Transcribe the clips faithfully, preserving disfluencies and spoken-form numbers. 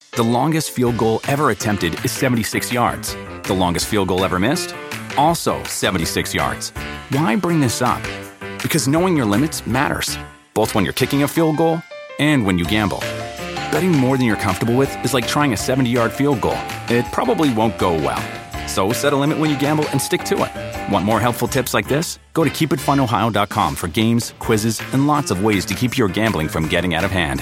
The longest field goal ever attempted is seventy-six yards. The longest field goal ever missed? Also seventy-six yards. Why bring this up? Because knowing your limits matters, both when you're kicking a field goal and when you gamble. Betting more than you're comfortable with is like trying a seventy-yard field goal. It probably won't go well. So set a limit when you gamble and stick to it. Want more helpful tips like this? Go to keep it fun ohio dot com for games, quizzes, and lots of ways to keep your gambling from getting out of hand.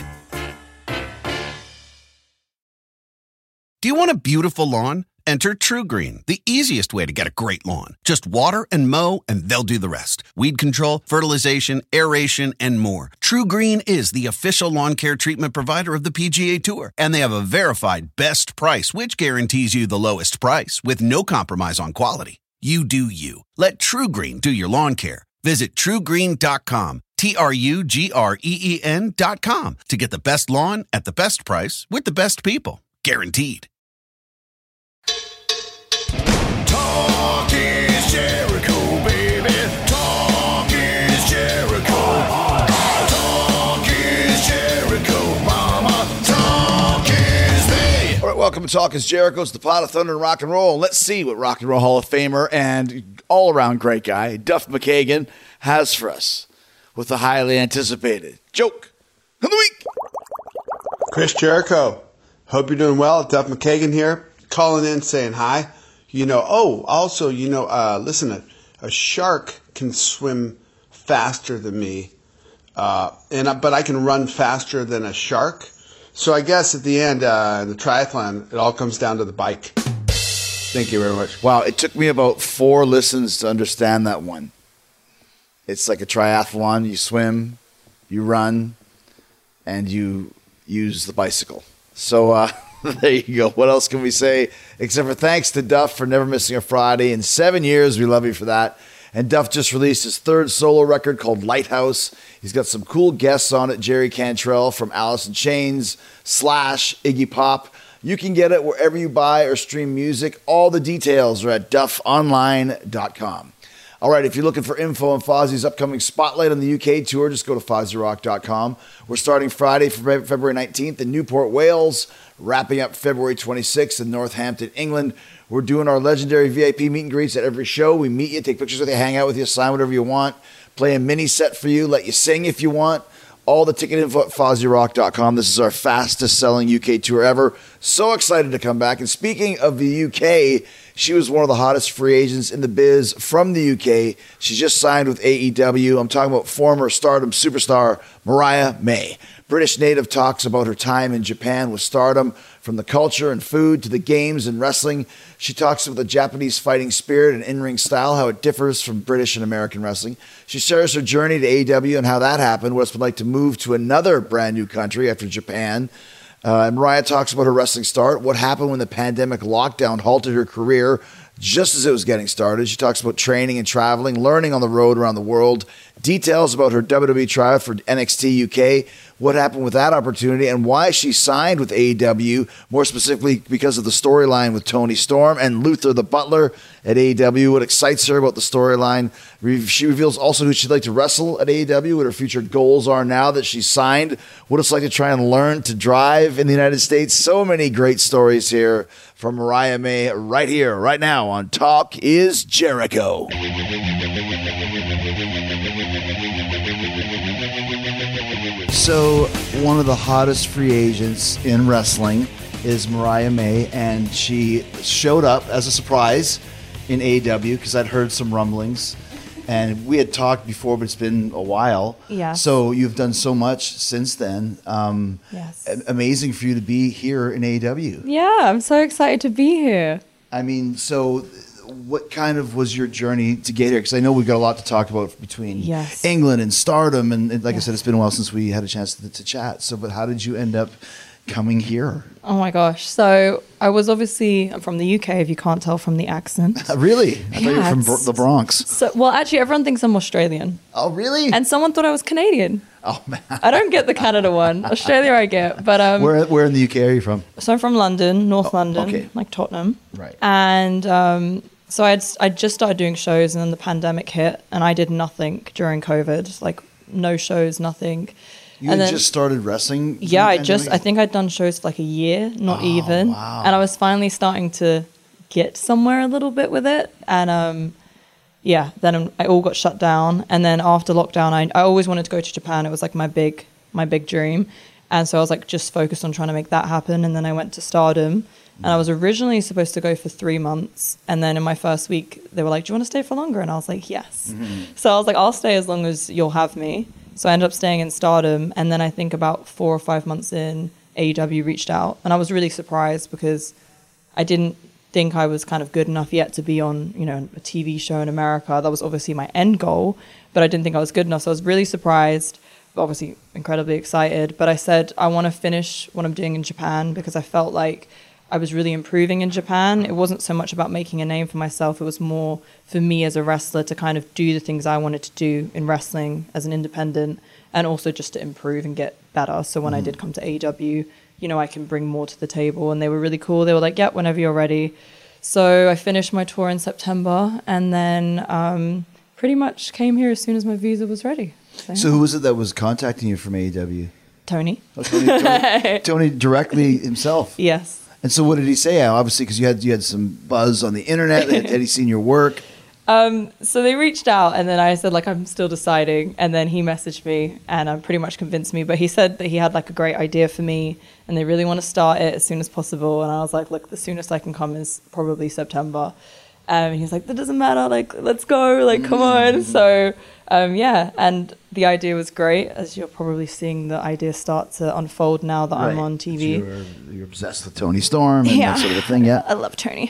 Do you want a beautiful lawn? Enter TruGreen, the easiest way to get a great lawn. Just water and mow, and they'll do the rest. Weed control, fertilization, aeration, and more. TruGreen is the official lawn care treatment provider of the P G A Tour, and they have a verified best price, which guarantees you the lowest price with no compromise on quality. You do you. Let TruGreen do your lawn care. Visit true green dot com, T R U G R E E N dot com, to get the best lawn at the best price with the best people. Guaranteed. Talk is Jericho, baby. Talk is Jericho. Talk is Jericho, mama. Talk is me. All right, welcome to Talk is Jericho. It's the pot of thunder and rock and roll. Let's see what Rock and Roll Hall of Famer and all-around great guy, Duff McKagan, has for us with the highly anticipated joke of the week. Chris Jericho. Hope you're doing well. Duff McKagan here, calling in saying hi. You know, oh, also, you know, uh, listen, a, a shark can swim faster than me, uh, and but I can run faster than a shark. So I guess at the end, uh, in the triathlon, it all comes down to the bike. Thank you very much. Wow, it took me about four listens to understand that one. It's like a triathlon. You swim, you run, and you use the bicycle. So uh, there you go. What else can we say except for thanks to Duff for never missing a Friday in seven years. We love you for that. And Duff just released his third solo record called Lighthouse. He's got some cool guests on it. Jerry Cantrell from Alice in Chains, Slash, Iggy Pop. You can get it wherever you buy or stream music. All the details are at duff online dot com. All right, if you're looking for info on Fozzie's upcoming Spotlight on the U K tour, just go to fozzie rock dot com. We're starting Friday, February nineteenth in Newport, Wales, wrapping up February twenty-sixth in Northampton, England. We're doing our legendary V I P meet and greets at every show. We meet you, take pictures with you, hang out with you, sign whatever you want, play a mini set for you, let you sing if you want. All the ticket info at fozzie rock dot com. This is our fastest selling U K tour ever. So excited to come back. And speaking of the U K, she was one of the hottest free agents in the biz from the U K. She just signed with A E W. I'm talking about former Stardom superstar Mariah May. British native talks about her time in Japan with Stardom, from the culture and food to the games and wrestling. She talks about the Japanese fighting spirit and in-ring style, how it differs from British and American wrestling. She shares her journey to A E W and how that happened, what it's been like to move to another brand new country after Japan. Uh, and Mariah talks about her wrestling start, what happened when the pandemic lockdown halted her career just as it was getting started. She talks about training and traveling, learning on the road around the world, details about her W W E tryout for N X T U K, what happened with that opportunity, and why she signed with A E W, more specifically because of the storyline with Tony Storm and Luther the Butler at A E W, what excites her about the storyline. She reveals also who she'd like to wrestle at A E W, what her future goals are now that she's signed, what it's like to try and learn to drive in the United States. So many great stories here from Mariah May right here, right now on Talk is Jericho. So, one of the hottest free agents in wrestling is Mariah May, and she showed up as a surprise in A E W because I'd heard some rumblings, and we had talked before, but it's been a while. Yes. So, you've done so much since then. Um, yes. Amazing for you to be here in A E W. Yeah, I'm so excited to be here. I mean, so what kind of was your journey to get here? Because I know we've got a lot to talk about between yes. England and Stardom, and, and like yes. I said, it's been a while since we had a chance to, to chat. So, but how did you end up coming here? Oh my gosh! So I was obviously I'm from the U K. If you can't tell from the accent, really? I thought yeah, you were from Br- the Bronx. So, well, actually, everyone thinks I'm Australian. Oh, really? And someone thought I was Canadian. Oh man, I don't get the Canada one. Australia, I get, but um, where where in the U K are you from? So I'm from London, North oh, London, okay. like Tottenham. Right. And um, so I'd I just started doing shows, and then the pandemic hit, and I did nothing during COVID, like no shows, nothing. You and had then, just started wrestling? yeah, I from the just, I pandemic? think I'd done shows for like a year, not Oh, even. wow. And I was finally starting to get somewhere a little bit with it. And um, yeah, then I all got shut down. And then after lockdown, I, I always wanted to go to Japan. It was like my big, my big dream. And so I was like just focused on trying to make that happen. And then I went to Stardom. And I was originally supposed to go for three months. And then in my first week, they were like, do you want to stay for longer? And I was like, yes. Mm-hmm. So I was like, I'll stay as long as you'll have me. So I ended up staying in Stardom. And then I think about four or five months in, A E W reached out. And I was really surprised because I didn't think I was kind of good enough yet to be on, you know, a T V show in America. That was obviously my end goal. But I didn't think I was good enough. So I was really surprised, but obviously incredibly excited. But I said, I want to finish what I'm doing in Japan because I felt like I was really improving in Japan. It wasn't so much about making a name for myself. It was more for me as a wrestler to kind of do the things I wanted to do in wrestling as an independent and also just to improve and get better. So when mm. I did come to A E W, you know, I can bring more to the table. And they were really cool. They were like, yeah, whenever you're ready. So I finished my tour in September and then um, pretty much came here as soon as my visa was ready. So, So who was it that was contacting you from A E W? Tony. Oh, Tony, Tony, Tony directly himself. Yes. And so what did he say? Obviously, because you had you had some buzz on the internet. had, had he seen your work? Um, so they reached out and then I said, like, I'm still deciding. And then he messaged me and um, pretty much convinced me. But he said that he had like a great idea for me and they really want to start it as soon as possible. And I was like, look, the soonest I can come is probably September. Um, and he was like, that doesn't matter. Like, let's go. Like, come on. So, um, yeah. And the idea was great, as you're probably seeing the idea start to unfold now that I'm Right. on T V. You're, you're obsessed with Tony Storm and Yeah. that sort of a thing, yeah. I love Tony.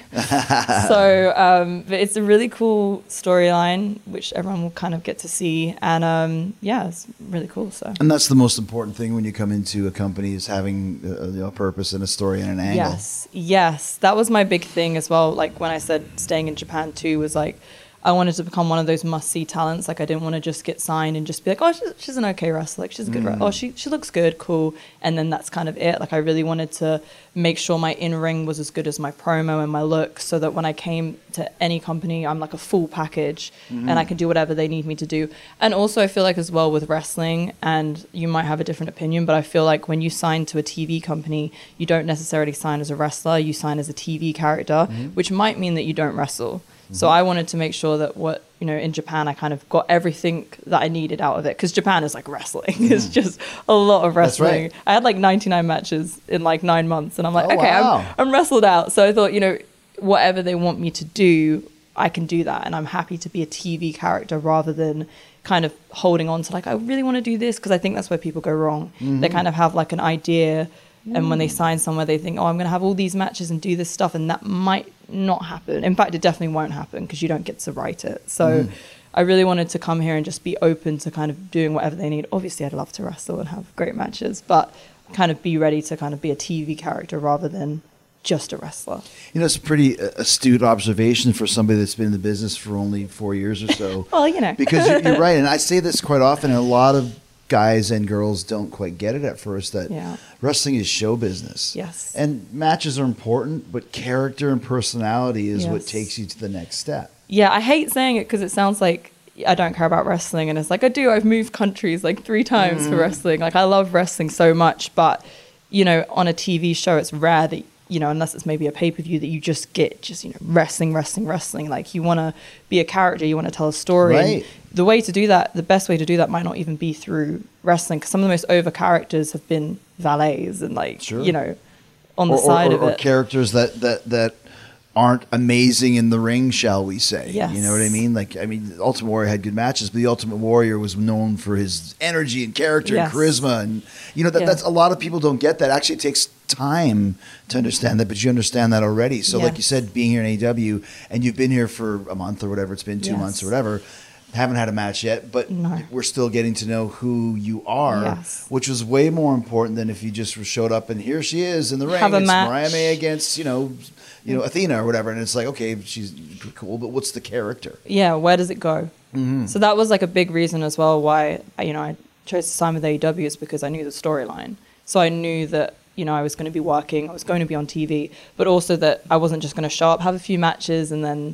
so um, but it's a really cool storyline, which everyone will kind of get to see. And um, yeah, it's really cool. So And that's the most important thing when you come into a company is having a, you know, a purpose and a story and an angle. yes, yes, that was my big thing as well. Like when I said staying in Japan too was like, I wanted to become one of those must-see talents. Like I didn't want to just get signed and just be like, oh, she's, she's an okay wrestler. Like she's a good. Mm. Re- oh, she she looks good, cool. And then that's kind of it. Like I really wanted to make sure my in-ring was as good as my promo and my look, so that when I came to any company, I'm like a full package Mm-hmm. and I can do whatever they need me to do. And also, I feel like as well with wrestling, and you might have a different opinion, but I feel like when you sign to a T V company, you don't necessarily sign as a wrestler. You sign as a T V character, Mm-hmm. which might mean that you don't wrestle. So I wanted to make sure that what, you know, in Japan, I kind of got everything that I needed out of it. Because Japan is like wrestling. It's just a lot of That's wrestling. right. I had like ninety-nine matches in like nine months. And I'm like, Oh, okay, wow. I'm, I'm wrestled out. So I thought, you know, whatever they want me to do, I can do that. And I'm happy to be a T V character rather than kind of holding on to like, I really want to do this. Because I think that's where people go wrong. Mm-hmm. They kind of have like an idea. And when they sign somewhere, they think, oh, I'm going to have all these matches and do this stuff. And that might not happen. In fact, it definitely won't happen because you don't get to write it. So Mm. I really wanted to come here and just be open to kind of doing whatever they need. Obviously, I'd love to wrestle and have great matches, but kind of be ready to kind of be a T V character rather than just a wrestler. You know, it's a pretty uh, astute observation for somebody that's been in the business for only four years or so. Well, you know. Because you're, you're right. And I say this quite often, and a lot of guys and girls don't quite get it at first, that Yeah. wrestling is show business. Yes. And matches are important, but character and personality is what Yes. takes you to the next step. Yeah, I hate saying it because it sounds like I don't care about wrestling. And it's like, I do. I've moved countries like three times Mm. for wrestling. Like, I love wrestling so much. But, you know, on a T V show, it's rare that, you know, unless it's maybe a pay-per-view, that you just get just, you know, wrestling, wrestling, wrestling. Like, you want to be a character. You want to tell a story. Right. And the way to do that, the best way to do that might not even be through wrestling. Because some of the most over characters have been valets and, like, Sure. you know, on the or, side or, of or it. characters that, that, that aren't amazing in the ring, shall we say. Yes. You know what I mean? Like, I mean, Ultimate Warrior had good matches, but the Ultimate Warrior was known for his energy and character Yes. and charisma. And, you know, that, Yeah. that's a lot of people don't get that. Actually, it takes time to understand that, but you understand that already. So, like you Yes. said, being here in A E W, and you've been here for a month or whatever, it's been two Yes. months or whatever. Haven't had a match yet, but No. we're still getting to know who you are, Yes. which was way more important than if you just showed up and here she is in the ring. Have a it's match. Mariah May against, you know, you know, Athena or whatever, and it's like, okay, she's cool, but what's the character? Yeah, where does it go? Mm-hmm. So that was like a big reason as well why, you know, I chose to sign with A E W, is because I knew the storyline. So I knew that, you know, I was going to be working, I was going to be on T V, but also that I wasn't just going to show up, have a few matches, and then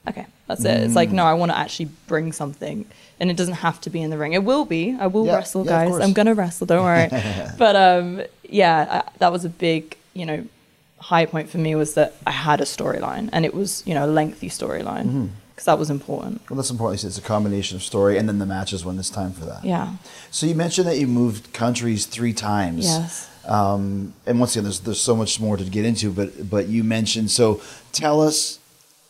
okay, that's it. It's like, no, I want to actually bring something, and it doesn't have to be in the ring. It will be. I will Yeah, wrestle, yeah, of guys. course. I'm gonna wrestle. Don't worry. But um, yeah, I, that was a big, you know, high point for me, was that I had a storyline, and it was, you know, a lengthy storyline, because Mm-hmm. that was important. Well, that's important. It's a combination of story and then the matches when it's time for that. Yeah. So you mentioned that you moved countries three times. Yes. Um, and once again, there's there's so much more to get into, but but you mentioned, so tell us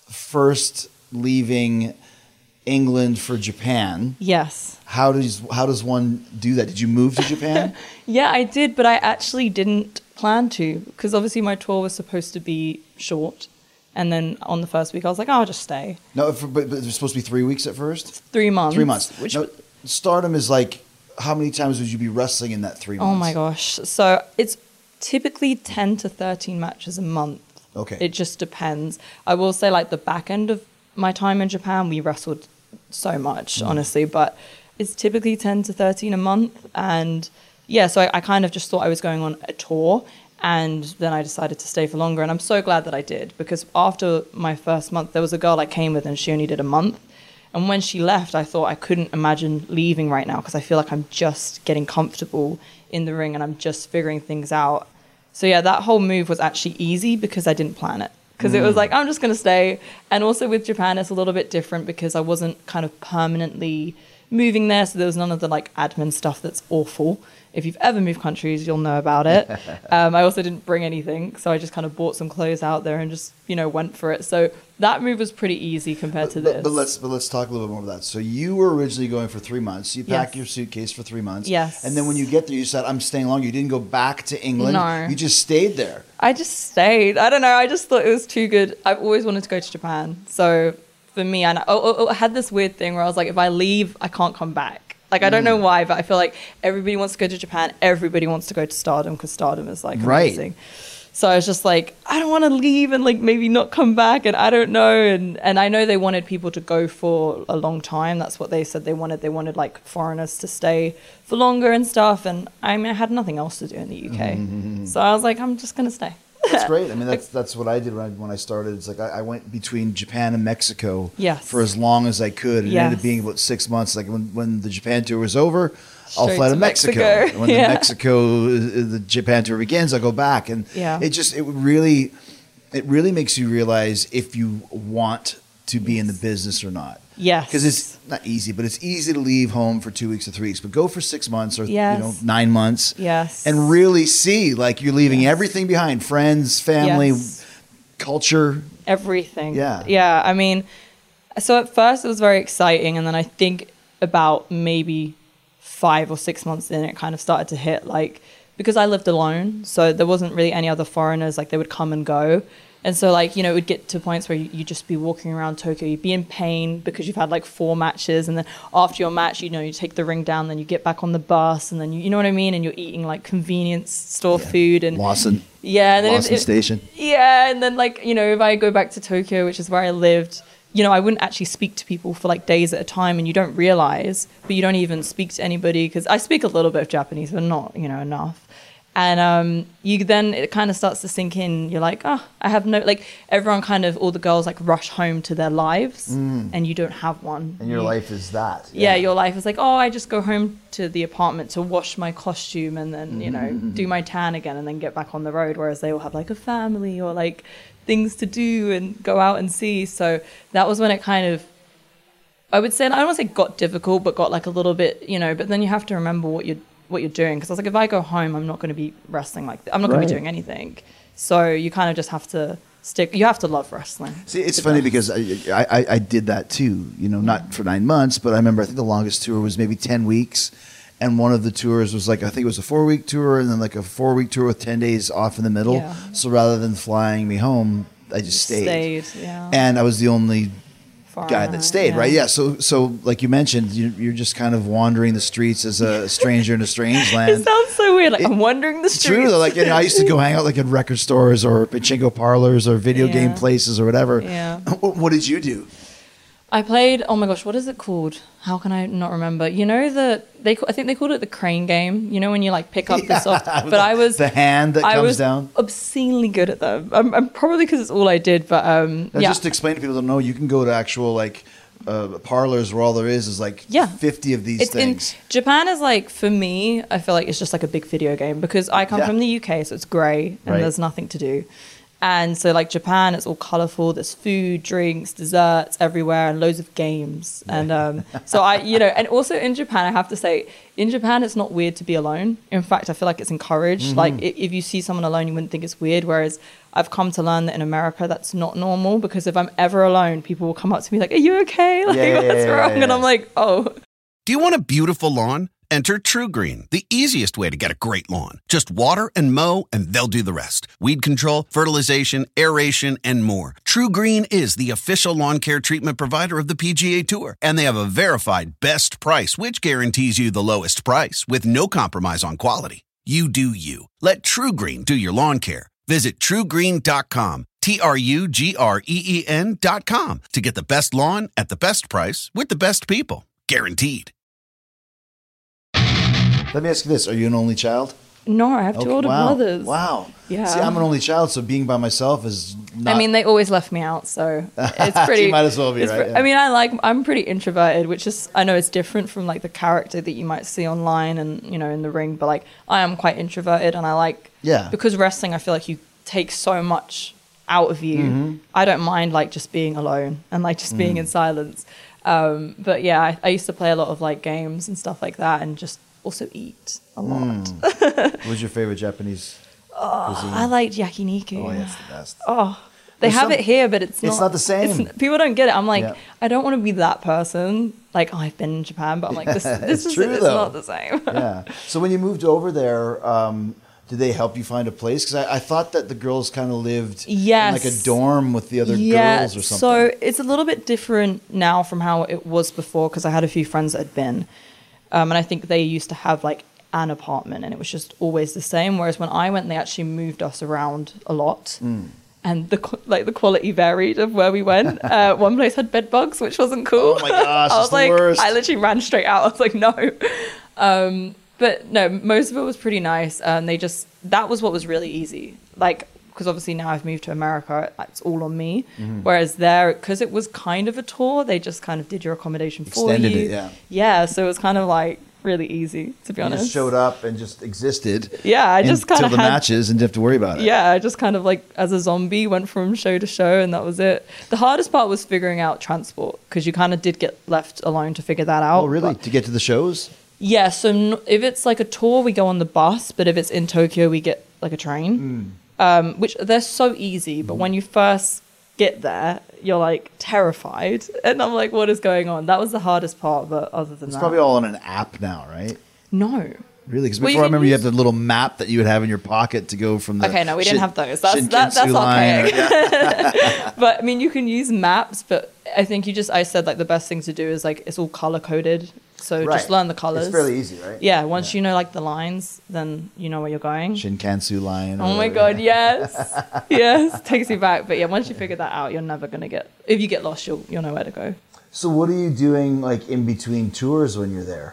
first, leaving England for Japan. Yes. How does how does one do that? Did you move to Japan? Yeah, I did, but I actually didn't plan to, because obviously my tour was supposed to be short. And then on the first week, I was like, oh, I'll just stay. No, for, but, but it was supposed to be three weeks at first. Three months. Three months. Which, Now, Stardom is like, how many times would you be wrestling in that three months? oh my gosh. So it's typically ten to thirteen matches a month. Okay. It just depends. I will say, like, the back end of my time in Japan, we wrestled so much, Mm. honestly. But it's typically ten to thirteen a month. And yeah, so I, I kind of just thought I was going on a tour. And then I decided to stay for longer. And I'm so glad that I did, because after my first month, there was a girl I came with and she only did a month. And when she left, I thought I couldn't imagine leaving right now, because I feel like I'm just getting comfortable in the ring and I'm just figuring things out. So yeah, that whole move was actually easy because I didn't plan it. Because it was like, I'm just going to stay. And also with Japan, it's a little bit different because I wasn't kind of permanently moving there. So there was none of the like admin stuff that's awful. If you've ever moved countries, you'll know about it. um, I also didn't bring anything. So I just kind of bought some clothes out there and just, you know, went for it. So that move was pretty easy compared to But, this. but let's but let's talk a little bit more about that. So you were originally going for three months. You packed Yes. your suitcase for three months. Yes. And then when you get there, you said, "I'm staying longer." You didn't go back to England. No. You just stayed there. I just stayed. I don't know. I just thought it was too good. I've always wanted to go to Japan. So for me, and I, oh, oh, I had this weird thing where I was like, if I leave, I can't come back. Like, I don't know why, but I feel like everybody wants to go to Japan. Everybody wants to go to Stardom because Stardom is like Right. amazing. So I was just like, I don't want to leave and like maybe not come back. And I don't know. And, and I know they wanted people to go for a long time. That's what they said they wanted. They wanted like foreigners to stay for longer and stuff. And I mean, I had nothing else to do in the U K. So I was like, I'm just going to stay. That's great. I mean, that's that's what I did when I, when I started. It's like I, I went between Japan and Mexico Yes. for as long as I could. It Yes. ended up being about six months. Like when, when the Japan tour was over, I'll Straight fly to, to Mexico. Mexico. And when Yeah. the Mexico, uh, the Japan tour begins, I'll go back. And Yeah. it just, it really, it really makes you realize if you want to be in the business or not. Yes. Because it's not easy, but it's easy to leave home for two weeks or three weeks, but go for six months or Yes. you know nine months, Yes. and really see like you're leaving Yes. everything behind: friends, family, Yes. culture. Everything. Yeah. Yeah. I mean, so at first it was very exciting. And then I think about maybe five or six months in, it kind of started to hit like, because I lived alone. So there wasn't really any other foreigners. Like they would come and go. And so like, you know, it would get to points where you, you'd just be walking around Tokyo. You'd be in pain because you've had like four matches. And then after your match, you know, you take the ring down, then you get back on the bus and then you, you know what I mean? And you're eating like convenience store food and Lawson, yeah. And then Lawson it- it- Station. yeah, and then like, you know, if I go back to Tokyo, which is where I lived, you know, I wouldn't actually speak to people for like days at a time, and you don't realize, but you don't even speak to anybody because I speak a little bit of Japanese, but not, you know, enough. And um, you then it kind of starts to sink in. You're like, oh, I have no like. Everyone kind of all the girls like rush home to their lives, and you don't have one. And your You- life is that. yeah, your life is like, oh, I just go home to the apartment to wash my costume and then, you know, do my tan again and then get back on the road. Whereas they all have like a family or like things to do and go out and see. So that was when it kind of, I would say, I don't want to say got difficult, but got like a little bit, you know, but then you have to remember what you're, what you're doing. Because I was like, if I go home, I'm not going to be wrestling like that. I'm not going Right. to be doing anything. So you kind of just have to stick, you have to love wrestling. See, it's funny because I, I I did that too. You know, not for nine months, but I remember I think the longest tour was maybe ten weeks, and one of the tours was like I think it was a four week tour, and then like a four week tour with ten days off in the middle. Yeah. So rather than flying me home, I just stayed. Stayed, yeah. And I was the only Far guy out, that stayed, yeah. right? Yeah. So, so like you mentioned, you, you're just kind of wandering the streets as a stranger in a strange It land. sounds so weird. Like, I'm wandering the It's streets. true though. Like you know, I used to go hang out like at record stores or pachinko parlors or video game Yeah. places or whatever. Yeah. What, what did you do? I played. Oh my gosh, what is it called? How can I not remember? You know the they. I think they called it the crane game. You know when you like pick up the soft. But I was the hand that I comes was down. obscenely good at them. I'm, I'm probably because it's all I did. But um, Now, yeah. just to explain to people who don't know, you can go to actual like uh, parlors where all there is is like Yeah. fifty of these It's things. in Japan is like for me. I feel like it's just like a big video game because I come Yeah. from the U K, so it's grey and Right. there's nothing to do. And so like Japan, it's all colourful. There's food, drinks, desserts everywhere, and loads of games. And um, so I, you know, and also in Japan, I have to say, in Japan, it's not weird to be alone. In fact, I feel like it's encouraged. Mm-hmm. Like i- if you see someone alone, you wouldn't think it's weird. Whereas I've come to learn that in America, that's not normal because if I'm ever alone, people will come up to me like, "Are you okay? Like Yeah, yeah, what's yeah, wrong?" yeah, And yeah. I'm like, "Oh." Do you want a beautiful lawn? Enter TrueGreen, the easiest way to get a great lawn. Just water and mow, and they'll do the rest. Weed control, fertilization, aeration, and more. TrueGreen is the official lawn care treatment provider of the P G A Tour, and they have a verified best price, which guarantees you the lowest price with no compromise on quality. You do you. Let TrueGreen do your lawn care. Visit true green dot com, T R U G R E E N dot com, to get the best lawn at the best price with the best people. Guaranteed. Let me ask you this: are you an only child? No, I have two Okay, older wow. brothers. Wow. Yeah. See, I'm an only child, so being by myself is not. I mean, they always left me out, so it's pretty. You might as well be, it's right? pre- Yeah. I mean, I like. I'm pretty introverted, which is I know it's different from like the character that you might see online and you know in the ring, but like I am quite introverted, and I like. Yeah. Because wrestling, I feel like you take so much out of you. Mm-hmm. I don't mind like just being alone and like just being Mm. in silence. Um, but yeah, I, I used to play a lot of like games and stuff like that, and just also eat a lot. Mm. What was your favorite Japanese cuisine? I liked yakiniku. Oh, yeah, it's the best. Oh, they There's have some- it here, but it's not. It's not the same. it's- people don't get it. I'm like, Yeah. I don't want to be that person. Like, oh, I've been in Japan, but I'm like, this, this It's is true, it's though. not the same. Yeah. So when you moved over there, um, did they help you find a place? Because I, I thought that the girls kind of lived Yes. in like a dorm with the other yeah, girls or something. so it's a little bit different now from how it was before because I had a few friends that had been, um, and I think they used to have like an apartment, and it was just always the same. Whereas when I went, they actually moved us around a lot. Mm. And the qu- like the quality varied of where we went. Uh, one place had bed bugs, which wasn't cool. Oh my gosh, I it's was the like, worst. I literally ran straight out. I was like, no. Um, but no, most of it was pretty nice. And they just that was what was really easy. Like because obviously now I've moved to America, it's all on me. Mm-hmm. Whereas there, because it was kind of a tour, they just kind of did your accommodation for Extended you. it, yeah. Yeah, so it was kind of like really easy to be You honest. just showed up and just existed. Yeah, I just kind until of the had matches and didn't have to worry about it. yeah, I just kind of like as a zombie went from show to show, and that was it. The hardest part was figuring out transport because you kind of did get left alone to figure that out. Oh, really? But- To get to the shows? yeah, so n- if it's like a tour, we go on the bus, but if it's in Tokyo, we get like a train, um, which they're so easy. But when you first get there, you're like terrified, and I'm like, what is going on? That was the hardest part, but other than It's that, probably all on an app now, right? no. Really? Because Well, before you I can remember you use- had the little map that you would have in your pocket to go from the. Okay, no, we didn't Shin- have those. That's that, that's Shinkansen line archaic. or- yeah. But I mean, you can use maps, but I think you just I said like the best thing to do is like it's all color coded, so Right. just learn the colors. It's fairly easy, right? Yeah, once you know like the lines, then you know where you're going. Shinkansen line. or Oh my whatever. god, yes, yes, takes you back. But yeah, once you figure that out, you're never gonna get. If you get lost, you'll you'll know where to go. So what are you doing like in between tours when you're there?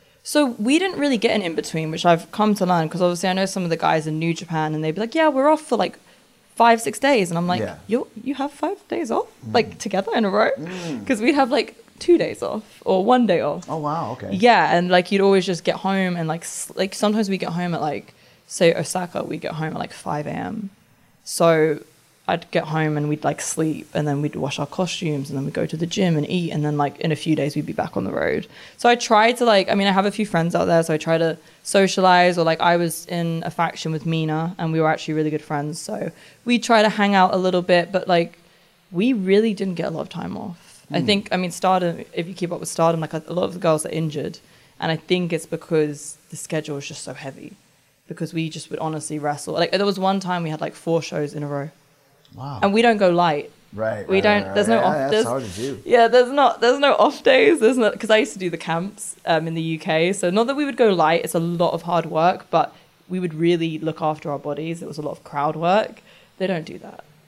So we didn't really get an in between, which I've come to learn because obviously I know some of the guys in New Japan, and they'd be like, "Yeah, we're off for like five, six days," and I'm like, Yeah. "You you have five days off like together in a row?" Because we'd have like two days off or one day off. Oh wow, okay. Yeah, and like you'd always just get home and like s- like sometimes we get home at like say Osaka, we get home at like five a.m. So I'd get home and we'd like sleep, and then we'd wash our costumes, and then we'd go to the gym and eat, and then like in a few days we'd be back on the road. So I tried to like, I mean, I have a few friends out there, so I try to socialize, or like I was in a faction with Mina, and we were actually really good friends, so we try to hang out a little bit, but like we really didn't get a lot of time off. I think, I mean, Stardom, if you keep up with Stardom, like a, a lot of the girls are injured, and I think it's because the schedule is just so heavy, because we just would honestly wrestle. Like there was one time we had like four shows in a row. Wow. And we don't go light. Right. We right, don't. right, There's right. no Yeah, off. That's there's, hard to do. Yeah, there's not. There's no off days. There's not because I used to do the camps um, in the U K. So not that we would go light. It's a lot of hard work, but we would really look after our bodies. It was a lot of crowd work. They don't do that.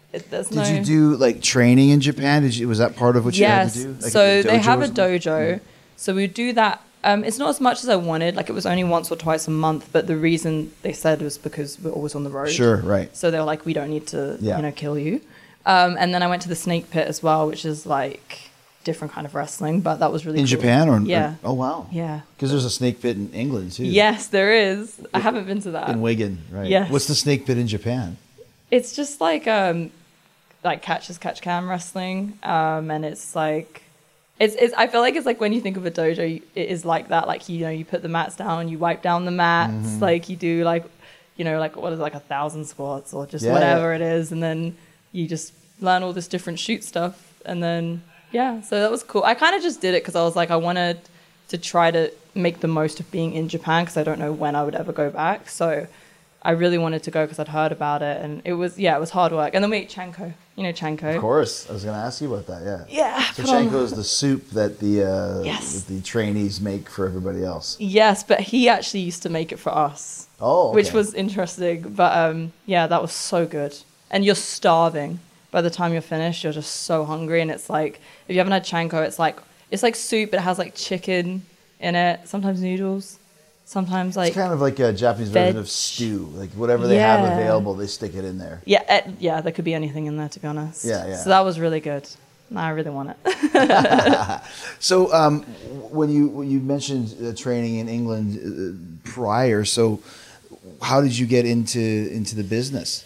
it, there's Did no. you do like training in Japan? Did you? Was that part of what you yes. had to do? Like so a they dojo have or a something? dojo. So we would do that. Um, it's not as much as I wanted. Like it was only once or twice a month. But the reason they said was because we're always on the road. Sure, right. So they were like, we don't need to, Yeah. you know, kill you. Um, and then I went to the Snake Pit as well, which is like different kind of wrestling, but that was really In cool. Japan, or Yeah. or- oh wow, Yeah. Because there's a snake pit in England too. Yes, there is. I haven't been to that. in Wigan, right? Yes. What's the snake pit in Japan? It's just like um, like catch as catch can wrestling, um, and it's like. It's, it's. I feel like it's like when you think of a dojo, it is like that. Like you know, you put the mats down, you wipe down the mats, Mm-hmm. like you do like, you know, like what is it, like a thousand squats or just Yeah, whatever yeah. it is, and then you just learn all this different shoot stuff, and then yeah, so that was cool. I kind of just did it because I was like, I wanted to try to make the most of being in Japan because I don't know when I would ever go back. So I really wanted to go because I'd heard about it, and it was yeah, it was hard work. And then we ate chanko, you know, chanko. Of course, I was going to ask you about that. Yeah. Yeah. So put on- chanko is the soup that the uh, Yes. that the trainees make for everybody else. Yes, but he actually used to make it for us. Oh, Which okay. was interesting. But um, yeah, that was so good. And you're starving. By the time you're finished, you're just so hungry. And it's like, if you haven't had chanko, it's like, it's like soup, but it has like chicken in it. Sometimes noodles. Sometimes like, It's kind of like a Japanese veg. version of stew. Like whatever they have Yeah. available, they stick it in there. yeah, eh, yeah, there could be anything in there, to be honest. Yeah, yeah. So that was really good. Now I really want it. So um, when you when you mentioned uh, training in England uh, prior, so how did you get into into the business?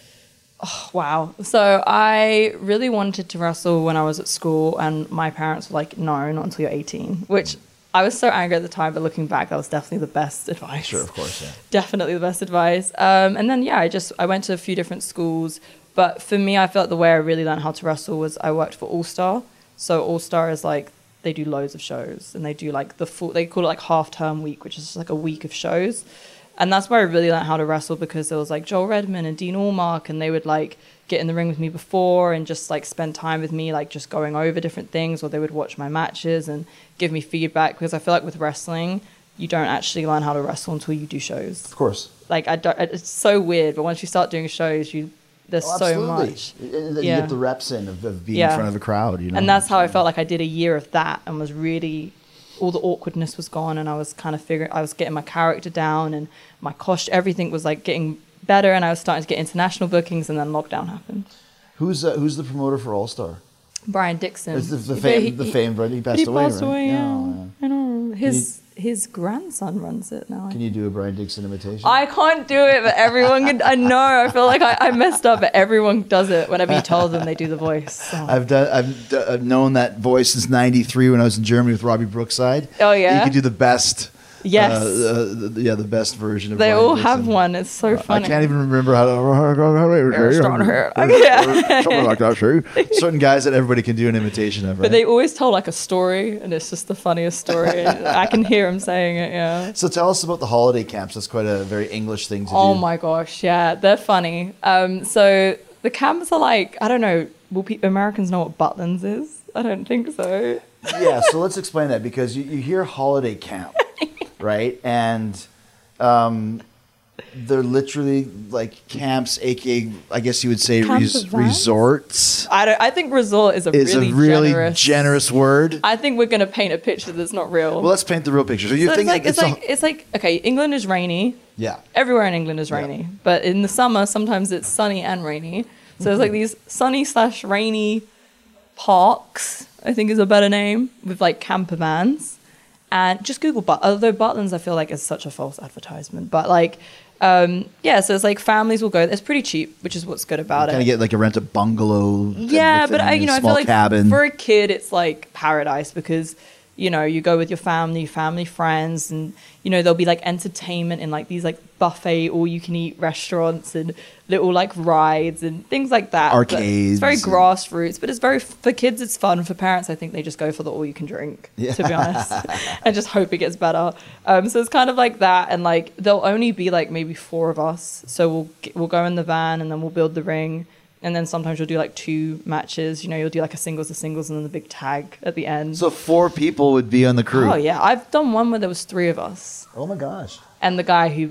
Wow. So I really wanted to wrestle when I was at school, and my parents were like, no, not until you're eighteen, which I was so angry at the time, but looking back, that was definitely the best advice. Sure, of course, yeah. Definitely the best advice. Um, and then, yeah, I just, I went to a few different schools, but for me, I felt the way I really learned how to wrestle was I worked for All Star. So All Star is like, they do loads of shows, and they do like the full, they call it like half term week, which is just like a week of shows. And that's where I really learned how to wrestle, because there was like Joel Redman and Dean Allmark, and they would like get in the ring with me before and just like spend time with me, like just going over different things, or they would watch my matches and give me feedback, because I feel like with wrestling, you don't actually learn how to wrestle until you do shows. Of course. Like I don't, it's so weird, but once you start doing shows, you there's Oh, so absolutely. much. And then Yeah. You get the reps in of, of being Yeah. in front of a crowd. You know? And that's how I felt like I did a year of that, and was really, all the awkwardness was gone, and I was kind of figuring, I was getting my character down, and my costume, everything was like getting better, and I was starting to get international bookings, and then lockdown happened. Who's uh, who's the promoter for All Star? Brian Dixon. It's the, the, But fame, he- the he- famed, right? He but passed he away, passed right? away, yeah. yeah. I know. His his grandson runs it now. Can you do a Brian Dixon imitation? I can't do it, but everyone can. I know. I feel like I, I messed up, but everyone does it whenever you tell them they do the voice. So. I've done. I've, d- I've known that voice since ninety-three when I was in Germany with Robbie Brookside. Oh, yeah? You could do the best. Yes. Uh, uh, the, yeah, the best version of. They Brian all Dixon. have one. It's so I funny. can't even remember how to. Something Something like that, sure. Certain guys that everybody can do an imitation of, right? But they always tell like a story, and it's just the funniest story. I can hear him saying it. Yeah. So tell us about the holiday camps. That's quite a very English thing to do. Oh my gosh, yeah, they're funny. Um, so the camps are like, I don't know. Will pe- Americans know what Butlins is? I don't think so. Yeah, so let's explain that, because you, you hear holiday camp, right? And um, they're literally like camps, aka I guess you would say Camp res- events? resorts. I don't. I think resort is a Is really a really generous. generous word. I think we're gonna paint a picture that's not real. Well, let's paint the real picture. So you so think it's like that it's, a- like it's like okay, England is rainy. yeah. Everywhere in England is Yeah. rainy, but in the summer sometimes it's sunny and rainy. So it's like these sunny slash rainy parks, I think is a better name, with like camper vans. And just Google But although Butlins I feel like is such a false advertisement. But like um, yeah, so it's like families will go. It's pretty cheap, which is what's good about Kind it. of get like a rent a bungalow. type Yeah, of but thing, I, you know, a I feel small like cabin. for a kid, it's like paradise, because you know you go with your family, family friends, and you know there'll be like entertainment in like these like buffet, all you can eat restaurants and little like rides and things like that. But Arcades It's very and- grassroots, but it's very for kids. It's fun. For parents, I think they just go for the all you can drink. Yeah. To be honest, and just hope it gets better. Um, so it's kind of like that, and like there'll only be like maybe four of us, so we'll get, we'll go in the van and then we'll build the ring. And then sometimes you'll do like two matches. You know, you'll do like a singles to singles and then the big tag at the end. So four people would be on the crew. Oh yeah, I've done one where there was three of us, Oh my gosh. and the guy who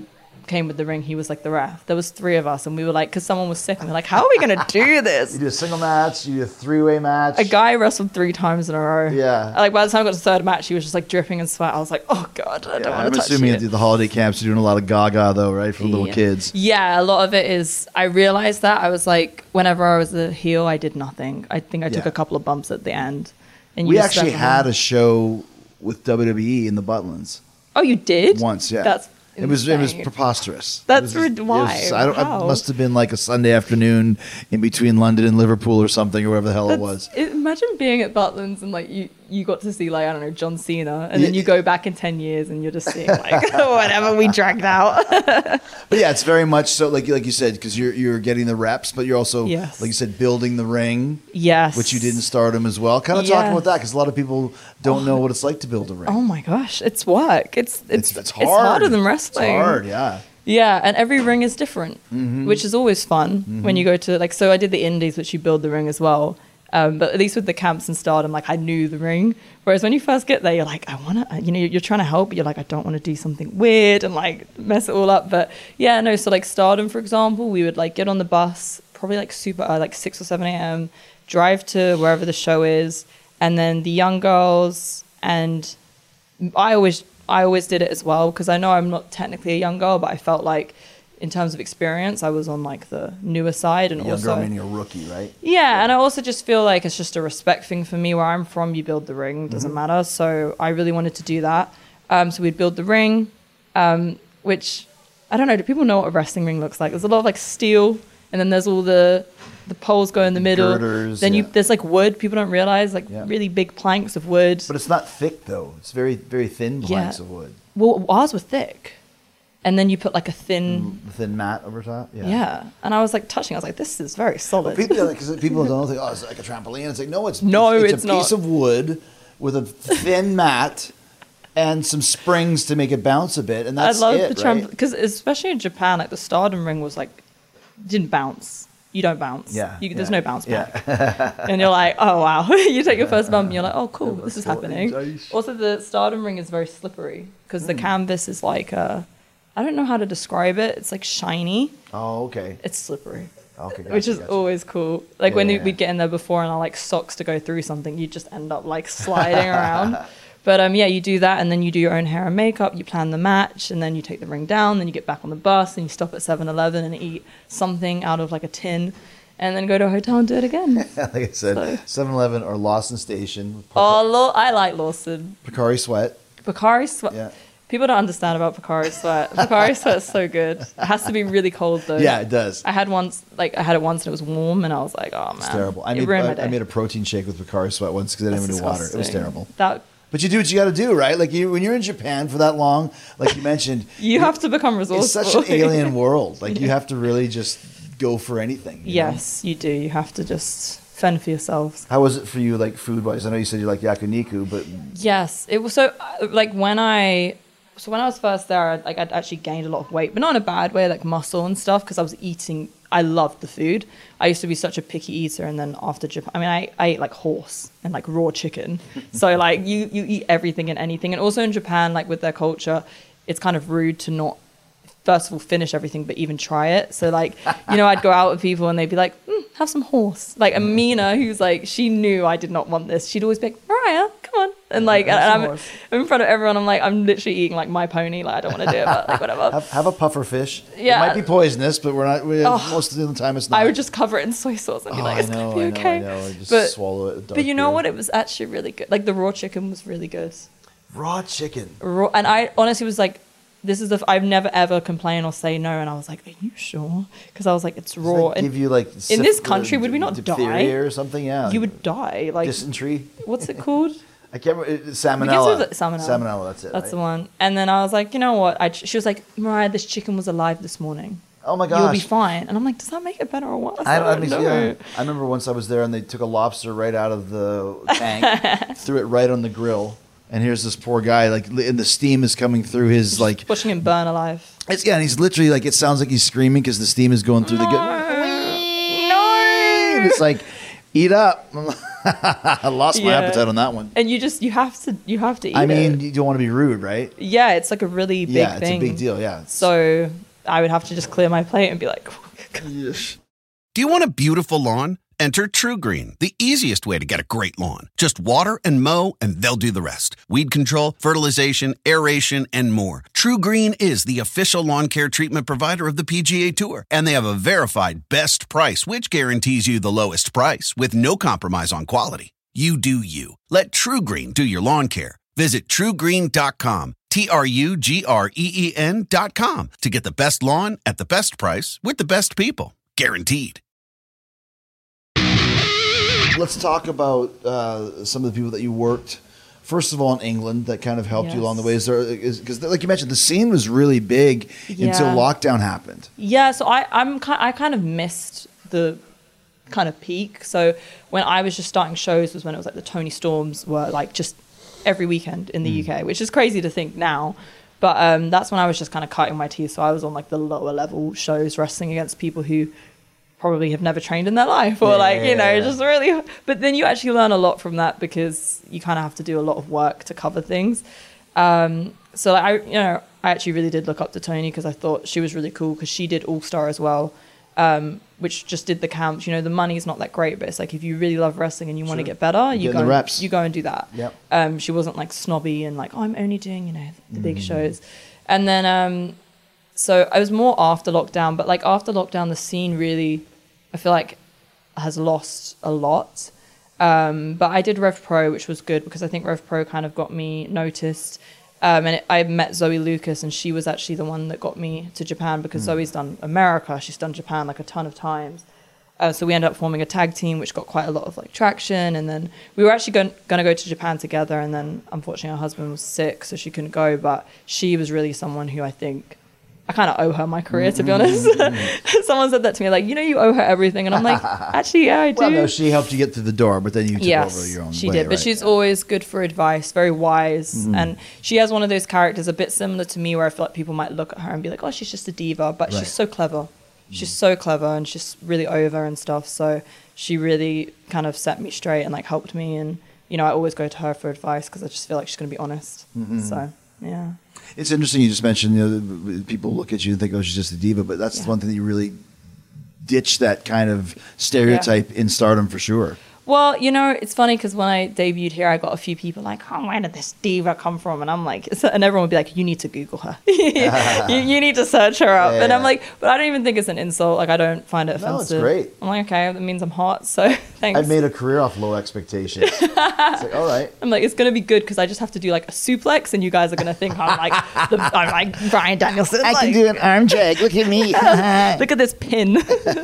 came with the ring. He was like the ref. There was three of us, and we were like, because someone was sick, and we we're like, how are we gonna do this? You do a single match, you do a three-way match. A guy wrestled three times in a row. Yeah. Like by the time I got to the third match, he was just like dripping in sweat. I was like, oh god, I don't Yeah, want I'm to touch assuming it. at the holiday camps you're doing a lot of gaga though, right, for little yeah. kids. Yeah, a lot of it is. I realized that I was like, whenever I was a heel, I did nothing. I think I took Yeah. a couple of bumps at the end. And We just actually stuck had around. a show with W W E in the Butlins Oh, you did once. Yeah, That's it was it was insane. preposterous. That's it was, rid- it why? was- I don't. How? It must have been like a Sunday afternoon in between London and Liverpool or something, or whatever the hell it was. It- imagine being at Butlins and like you, you got to see like I don't know John Cena, and then Yeah. you go back in ten years and you're just seeing like whatever we dragged out. But yeah, it's very much so like like you said, because you're you're getting the reps, but you're also Yes. like you said, building the ring, Yes, which you did in Stardom as well. Kind of talk Yes. about that because a lot of people don't know what it's like to build a ring. Oh my gosh, it's work. It's it's it's, it's it's hard. harder than wrestling. It's hard, yeah. Yeah, and every ring is different, Mm-hmm. which is always fun when you go to like. So I did the indies, which you build the ring as well. Um, but at least with the camps and Stardom, like I knew the ring. Whereas when you first get there, you're like, I want to, you know, you're trying to help, but you're like, I don't want to do something weird and like mess it all up. But yeah, no. So like Stardom, for example, we would like get on the bus, probably like super, uh, like six or seven a.m., drive to wherever the show is, and then the young girls and I always I always did it as well because I know I'm not technically a young girl, but I felt like in terms of experience, I was on like the newer side and Young also girl meaning a rookie, right? yeah, and I also just feel like it's just a respect thing for me. Where I'm from, you build the ring, doesn't Mm-hmm. matter. So I really wanted to do that. Um, so we'd build the ring, um, which I don't know. Do people know what a wrestling ring looks like? There's a lot of like steel, and then there's all the the poles go in the middle. girders, then you yeah. there's like wood. People don't realize like Yeah. really big planks of wood. But it's not thick though. It's very very thin planks of wood. Well, ours were thick, and then you put like a thin. The thin mat over top. Yeah. And I was like touching. I was like, this is very solid. People, because people don't think, oh, it's like a trampoline. It's like, no, it's No, it's, it's a not. piece of wood with a thin mat and some springs to make it bounce a bit, and that's I love it, the tramp right? because especially in Japan, like the Stardom ring was like didn't bounce. You don't bounce. Yeah, You, there's yeah, no bounce back. yeah. And you're like, oh wow. You take your first bump and you're like, oh cool, this is so happening. nice. Also, the Stardom ring is very slippery because Hmm. the canvas is like uh, I don't know how to describe it. It's like shiny. Oh, okay. It's slippery. Okay, gotcha, Which is gotcha. always cool. Like when Yeah, you- yeah. we'd get in there before and I like socks to go through something, you just end up like sliding around. But um, yeah, you do that and then you do your own hair and makeup, you plan the match, and then you take the ring down, then you get back on the bus and you stop at seven eleven and eat something out of like a tin and then go to a hotel and do it again. Like I said, seven eleven or Lawson Station, Oh, Law- I like Lawson. Picari Sweat. Pocari Sweat. Yeah. People don't understand about Pocari Sweat. Pocari Sweat's so good. It has to be really cold though. Yeah, it does. I had once, like I had it once and it was warm and I was like, oh man. It's terrible. I It made ruined my I, I day. made a protein shake with Picari Sweat once because I didn't That's have any water. It was disgusting. terrible. That But you do what you got to do, right? Like you, when you're in Japan for that long, like you mentioned, you have to become resourceful. it's such an alien world. Like you have to really just go for anything. you know? Yes, you do. You have to just fend for yourselves. How was it for you, like food wise? I know you said you like yakiniku, but Yes, it was so uh, like when I so when I was first there, I, like I'd actually gained a lot of weight, but not in a bad way, like muscle and stuff, because I was eating. I loved the food. I used to be such a picky eater, and then after Japan, I mean, I, I ate like horse and like raw chicken. So like you you eat everything and anything, and also in Japan, like with their culture, it's kind of rude to not first of all finish everything, but even try it. So like, you know, I'd go out with people and they'd be like, mm, have some horse. Like Amina, who's like, she knew I did not want this. She'd always be like, Mariah, come on. And like, and some I'm horse. in front of everyone. I'm like, I'm literally eating like my pony. Like I don't want to do it, but like whatever. have, have a puffer fish. Yeah. It might be poisonous, but we're not. We, Oh. most of the time, it's not. I would just cover it in soy sauce and be Oh, like, I it's know, gonna be I know, okay. I know. I just but, swallow it. with but dark you know beer. what? It was actually really good. Like the raw chicken was really good. Raw chicken. Raw, and I honestly was like, this is the. F- I've never ever complain or say no, and I was like, are you sure? Because I was like, it's Does raw. that And give you like in this syph- country, would we not diphtheria die? or something? Yeah, you would die. Like dysentery. what's it called? I can't remember. It's Begins salmonella. with salmonella. Salmonella. That's it. That's right? the one. And then I was like, you know what? I, she was like, Mariah, this chicken was alive this morning. Oh my gosh. You'll be fine. And I'm like, does that make it better or worse? I, I, mean, know. yeah. I remember once I was there and they took a lobster right out of the tank, threw it right on the grill, and here's this poor guy like, li- and the steam is coming through his like. Watching him burn alive. It's, yeah, and he's literally like, it sounds like he's screaming because the steam is going through the. Good, No. it's like, eat up. I lost my Yeah. appetite on that one. And you just you have to you have to eat I mean, it. you don't want to be rude, right? Yeah, it's like a really big yeah, thing. it's a big deal. Yeah. So I would have to just clear my plate and be like, Do you want a beautiful lawn? Enter TruGreen, the easiest way to get a great lawn. Just water and mow, and they'll do the rest. Weed control, fertilization, aeration, and more. TruGreen is the official lawn care treatment provider of the P G A Tour, and they have a verified best price, which guarantees you the lowest price with no compromise on quality. You do you. Let TruGreen do your lawn care. Visit true green dot com, T R U G R E E N dot com, to get the best lawn at the best price with the best people. Guaranteed. Let's talk about uh, some of the people that you worked. First of all, in England, that kind of helped Yes. you along the way. Is there because, like you mentioned, the scene was really big Yeah. until lockdown happened. Yeah, so I, I'm ki- I kind of missed the kind of peak. So when I was just starting shows was when it was like the Tony Storms were like just every weekend in the U K, which is crazy to think now. But um, that's when I was just kind of cutting my teeth. So I was on like the lower level shows, wrestling against people who probably have never trained in their life, or like, you know, Yeah. just really. But then you actually learn a lot from that because you kind of have to do a lot of work to cover things. Um, so like, I, you know, I actually really did look up to Tony because I thought she was really cool because she did All Star as well, um, which just did the camps. You know, the money's not that great, but it's like if you really love wrestling and you want to get better, you get go, in the reps. you go and do that. Yep. Um, she wasn't like snobby and like, oh, I'm only doing, you know, the big Mm. shows. And then, um, so I was more after lockdown, but like after lockdown, the scene really, I feel like, has lost a lot. Um, but I did Rev Pro, which was good because I think Rev Pro kind of got me noticed. Um, and it, I met Zoe Lucas, and she was actually the one that got me to Japan because Zoe's done America, she's done Japan like a ton of times. Uh, so we ended up forming a tag team, which got quite a lot of like traction. And then we were actually going going to go to Japan together. And then unfortunately, her husband was sick, so she couldn't go. But she was really someone who I think I kind of owe her my career, to be honest. Someone said that to me, like, you know, you owe her everything. And I'm like, actually, yeah, I do. Well, no, she helped you get through the door, but then you took yes, over your own she way, did. But right? she's always good for advice, very wise. And she has one of those characters a bit similar to me where I feel like people might look at her and be like, oh, she's just a diva. But Right. she's so clever. She's so clever and she's really over and stuff. So she really kind of set me straight and like helped me. And, you know, I always go to her for advice because I just feel like she's going to be honest. So, yeah. It's interesting you just mentioned, you know, people look at you and think, oh, she's just a diva, but that's Yeah. the one thing that you really ditch that kind of stereotype in Stardom for sure. Well, you know, it's funny because when I debuted here, I got a few people like, oh, where did this diva come from? And I'm like, and everyone would be like, you need to Google her. you, you need to search her up. Yeah. And I'm like, but I don't even think it's an insult. Like, I don't find it No, it's offensive. great. I'm like, okay, that means I'm hot. So thanks. I've made a career off low expectations. It's like, all right. I'm like, it's going to be good because I just have to do like a suplex and you guys are going to think I'm like, the, I'm like Brian Danielson. I can like, do an arm drag. Look at me. Look at this pin.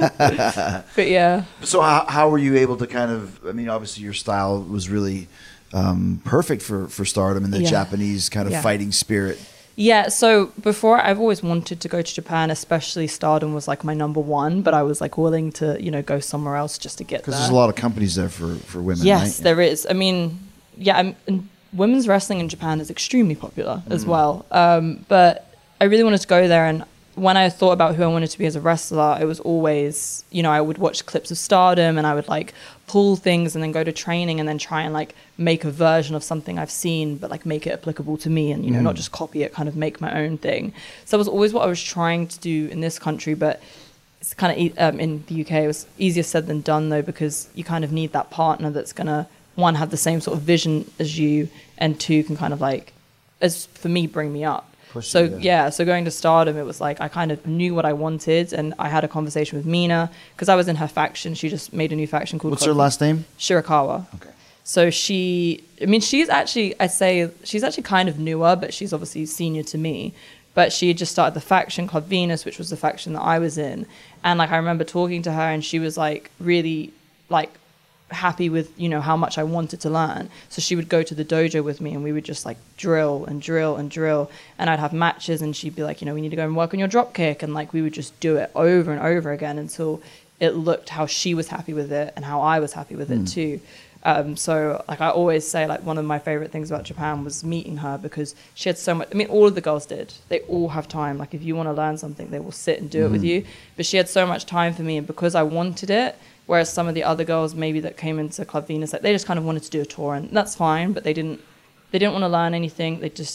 But yeah. So how, how were you able to kind of, I mean, obviously your style was really um, perfect for, for Stardom and the Yeah. Japanese kind of Yeah. fighting spirit. Yeah, so before I've always wanted to go to Japan, especially Stardom was like my number one, but I was like willing to, you know, go somewhere else just to get there. Because there's a lot of companies there for, for women, Yes, right? there is. I mean, yeah, I'm, and women's wrestling in Japan is extremely popular as well. Um, but I really wanted to go there, and when I thought about who I wanted to be as a wrestler, it was always, you know, I would watch clips of Stardom and I would like pull things and then go to training and then try and like make a version of something I've seen, but like make it applicable to me and, you know, not just copy it, kind of make my own thing. So that was always what I was trying to do in this country, but it's kind of, e- um, in the U K, it was easier said than done though, because you kind of need that partner that's going to, one, have the same sort of vision as you, and two, can kind of like, as for me, bring me up. Push So you, yeah. yeah, so going to Stardom, it was like I kind of knew what I wanted, and I had a conversation with Mina because I was in her faction. She just made a new faction called What's her Club last name? Shirakawa. Okay. So she, I mean, she's actually, I'd say she's actually kind of newer, but she's obviously senior to me. But she had just started the faction Club Venus, which was the faction that I was in, and like I remember talking to her, and she was like really like happy with, you know, how much I wanted to learn. So she would go to the dojo with me and we would just like drill and drill and drill, and I'd have matches and she'd be like, you know, we need to go and work on your drop kick, and like we would just do it over and over again until it looked how she was happy with it and how I was happy with it too. Um, so like I always say, like one of my favorite things about Japan was meeting her, because she had so much, I mean, all of the girls did, they all have time. Like if you want to learn something, they will sit and do it with you, but she had so much time for me, and because I wanted it, whereas some of the other girls maybe that came into Club Venus, like they just kind of wanted to do a tour, and that's fine, but they didn't, they didn't want to learn anything. They just,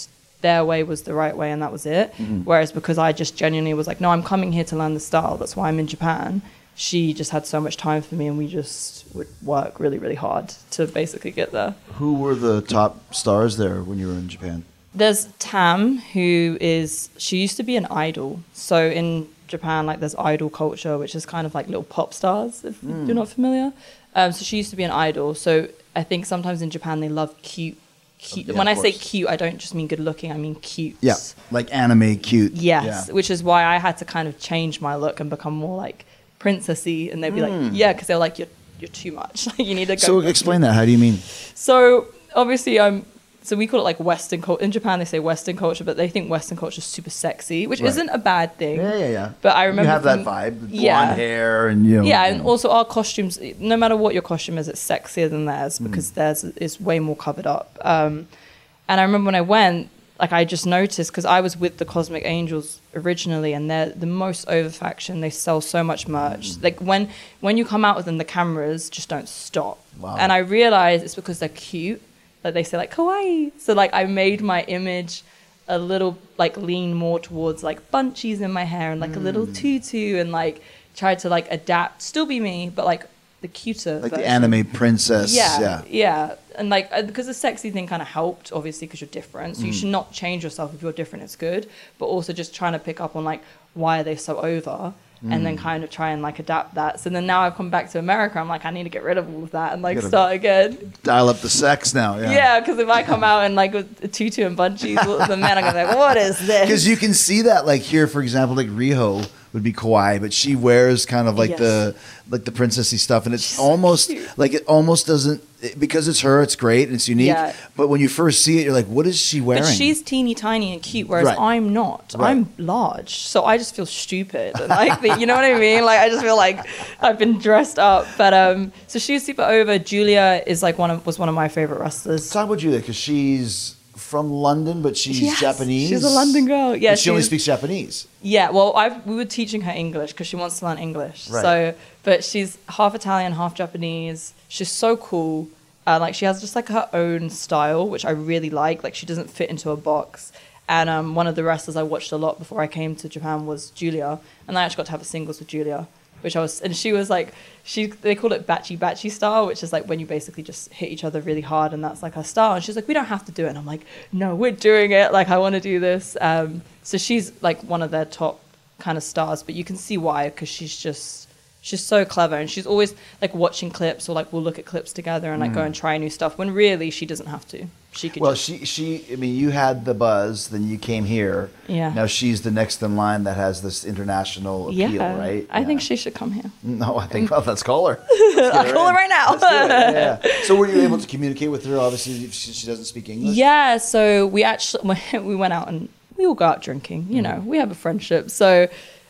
their way was the right way and that was it. Mm-hmm. Whereas because I just genuinely was like, no, I'm coming here to learn the style. That's why I'm in Japan. She just had so much time for me, and we just would work really, really hard to basically get there. Who were the top stars there when you were in Japan? There's Tam, who is, she used to be an idol. So in Japan, like there's idol culture, which is kind of like little pop stars, if Mm. you're not familiar. Um, so she used to be an idol. So I think sometimes in Japan they love cute, cute. Yeah, when of I say course. cute, I don't just mean good looking, I mean cute. Yeah, like anime cute. Yes, Yeah. which is why I had to kind of change my look and become more like princessy. And they'd be Mm. like, yeah, because they're like, you're, you're too much. You need to go. So explain that. How do you mean? So obviously, um, so we call it like Western culture. In Japan, they say Western culture, but they think Western culture is super sexy, which Right. isn't a bad thing. Yeah, yeah, yeah. But I remember you have that from- vibe, the blonde yeah. hair, and you know. Yeah, and also our costumes, no matter what your costume is, it's sexier than theirs because theirs is way more covered up. Um, and I remember when I went, like I just noticed, because I was with the Cosmic Angels originally, and they're the most over faction. They sell so much merch. Like when when you come out with them, the cameras just don't stop. Wow. And I realized it's because they're cute. Like they say like kawaii. So like I made my image a little like lean more towards like bunchies in my hair and like a little tutu, and like tried to like adapt, still be me, but like the cuter like the version. anime princess. Yeah, Yeah. yeah, and like uh, because the sexy thing kind of helped, obviously, because you're different. So Mm. you should not change yourself if you're different. It's good, but also just trying to pick up on like why are they so over, and Mm. then kind of try and like adapt that. So then now I've come back to America. I'm like, I need to get rid of all of that and like gotta- start again. Dial up the sex now. Yeah. Yeah, because if I come out and like with a tutu and bunchies, well, the men are gonna be like, what is this? Because you can see that, like here, for example, like Riho would be kawaii, but she wears kind of like Yes. the like the princessy stuff, and it's She's so almost cute. like it almost doesn't it- because it's her. It's great and it's unique. Yeah. But when you first see it, you're like, what is she wearing? But she's teeny tiny and cute, whereas Right. I'm not. Right. I'm large, so I just feel stupid. And like, the, you know what I mean? Like, I just feel like I've been dressed up. But um, so she's super over. Julia is like one of was one of my favorite wrestlers. Talk about Julia because she's from London, but she's Yes, Japanese. she's a London girl. Yeah, But she only she's- speaks Japanese. Yeah, well, I we were teaching her English because she wants to learn English. Right. So, but she's half Italian, half Japanese. She's so cool. Uh, like she has just like her own style, which I really like. Like she doesn't fit into a box. And um, one of the wrestlers I watched a lot before I came to Japan was Julia, and I actually got to have a singles with Julia, which I was. And she was like, she they call it bachi bachi style, which is like when you basically just hit each other really hard, and that's like her style. And she's like, we don't have to do it. And I'm like, no, we're doing it. Like I want to do this. Um, so she's like one of their top kind of stars, but you can see why, because she's just she's so clever, and she's always like watching clips, or like we'll look at clips together and like go and try new stuff, when really she doesn't have to. She could Well, just, she she. I mean, you had the buzz, then you came here. Yeah. Now she's the next in line that has this international appeal, yeah, right? I Yeah. think she should come here. No, I think. Well, let's call her. I'll call her right now. Let's do it. Yeah, yeah. So were you able to communicate with her? Obviously, she, she doesn't speak English. Yeah, so we actually we went out and we all go out drinking. You know, we have a friendship. So,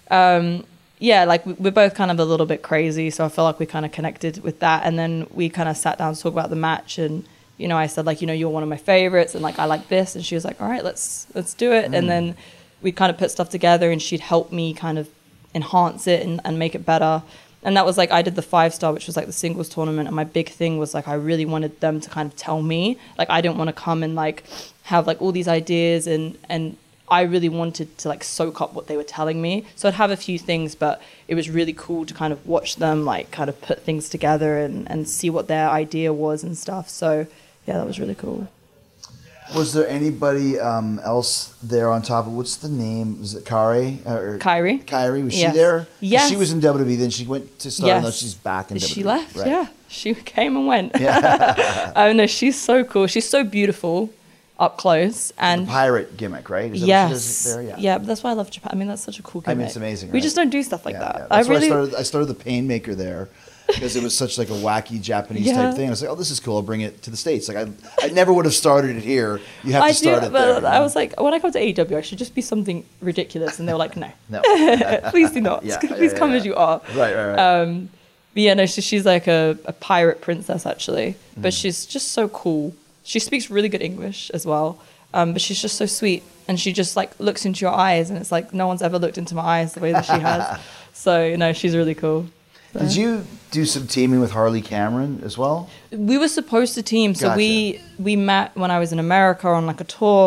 um, yeah, like we- we're both kind of a little bit crazy. So I feel like we kind of connected with that. And then we kind of sat down to talk about the match. And you know, I said like, you know, you're one of my favorites, and like I like this. And she was like, all right, let's let's do it. And then we kind of put stuff together, and she'd help me kind of enhance it and, and make it better. And that was like, I did the five star, which was like the singles tournament. And my big thing was like, I really wanted them to kind of tell me, like, I didn't want to come and like have like all these ideas, and, and I really wanted to like soak up what they were telling me. So I'd have a few things, but it was really cool to kind of watch them like kind of put things together and, and see what their idea was and stuff. So yeah, that was really cool. Was there anybody um, else there on top of, what's the name? Was it Kari? Or Kyrie. Kyrie, was Yes. she there? 'Cause Yes. She was in W W E, then she went to Star, Yes. and now she's back in W W E. She left, Right. yeah. She came and went. Yeah. Oh no, she's so cool. She's so beautiful up close. And The pirate gimmick, right? Is that what she yes, does there? Yeah. yeah, but that's why I love Japan. I mean, that's such a cool I gimmick. mean, it's amazing, We right? just don't do stuff like Yeah, that. yeah. I That's why really, I started, I started the Painmaker there because it was such like a wacky Japanese Yeah. type thing. I was like, oh, this is cool. I'll bring it to the States. Like I, I never would have started it here. You have to I start do, it but there. I was like, when I come to A E W, I should just be something ridiculous, and they were like, no, no. please do not. Yeah, please yeah, come yeah. as you are. Right, right, right. Um, but yeah, no, so she's like a, a pirate princess actually, Mm. but she's just so cool. She speaks really good English as well, um, but she's just so sweet, and she just like looks into your eyes, and it's like no one's ever looked into my eyes the way that she has. So you know, she's really cool. Did you do some teaming with Harley Cameron as well? We were supposed to team, so Gotcha. we we met when I was in America on like a tour,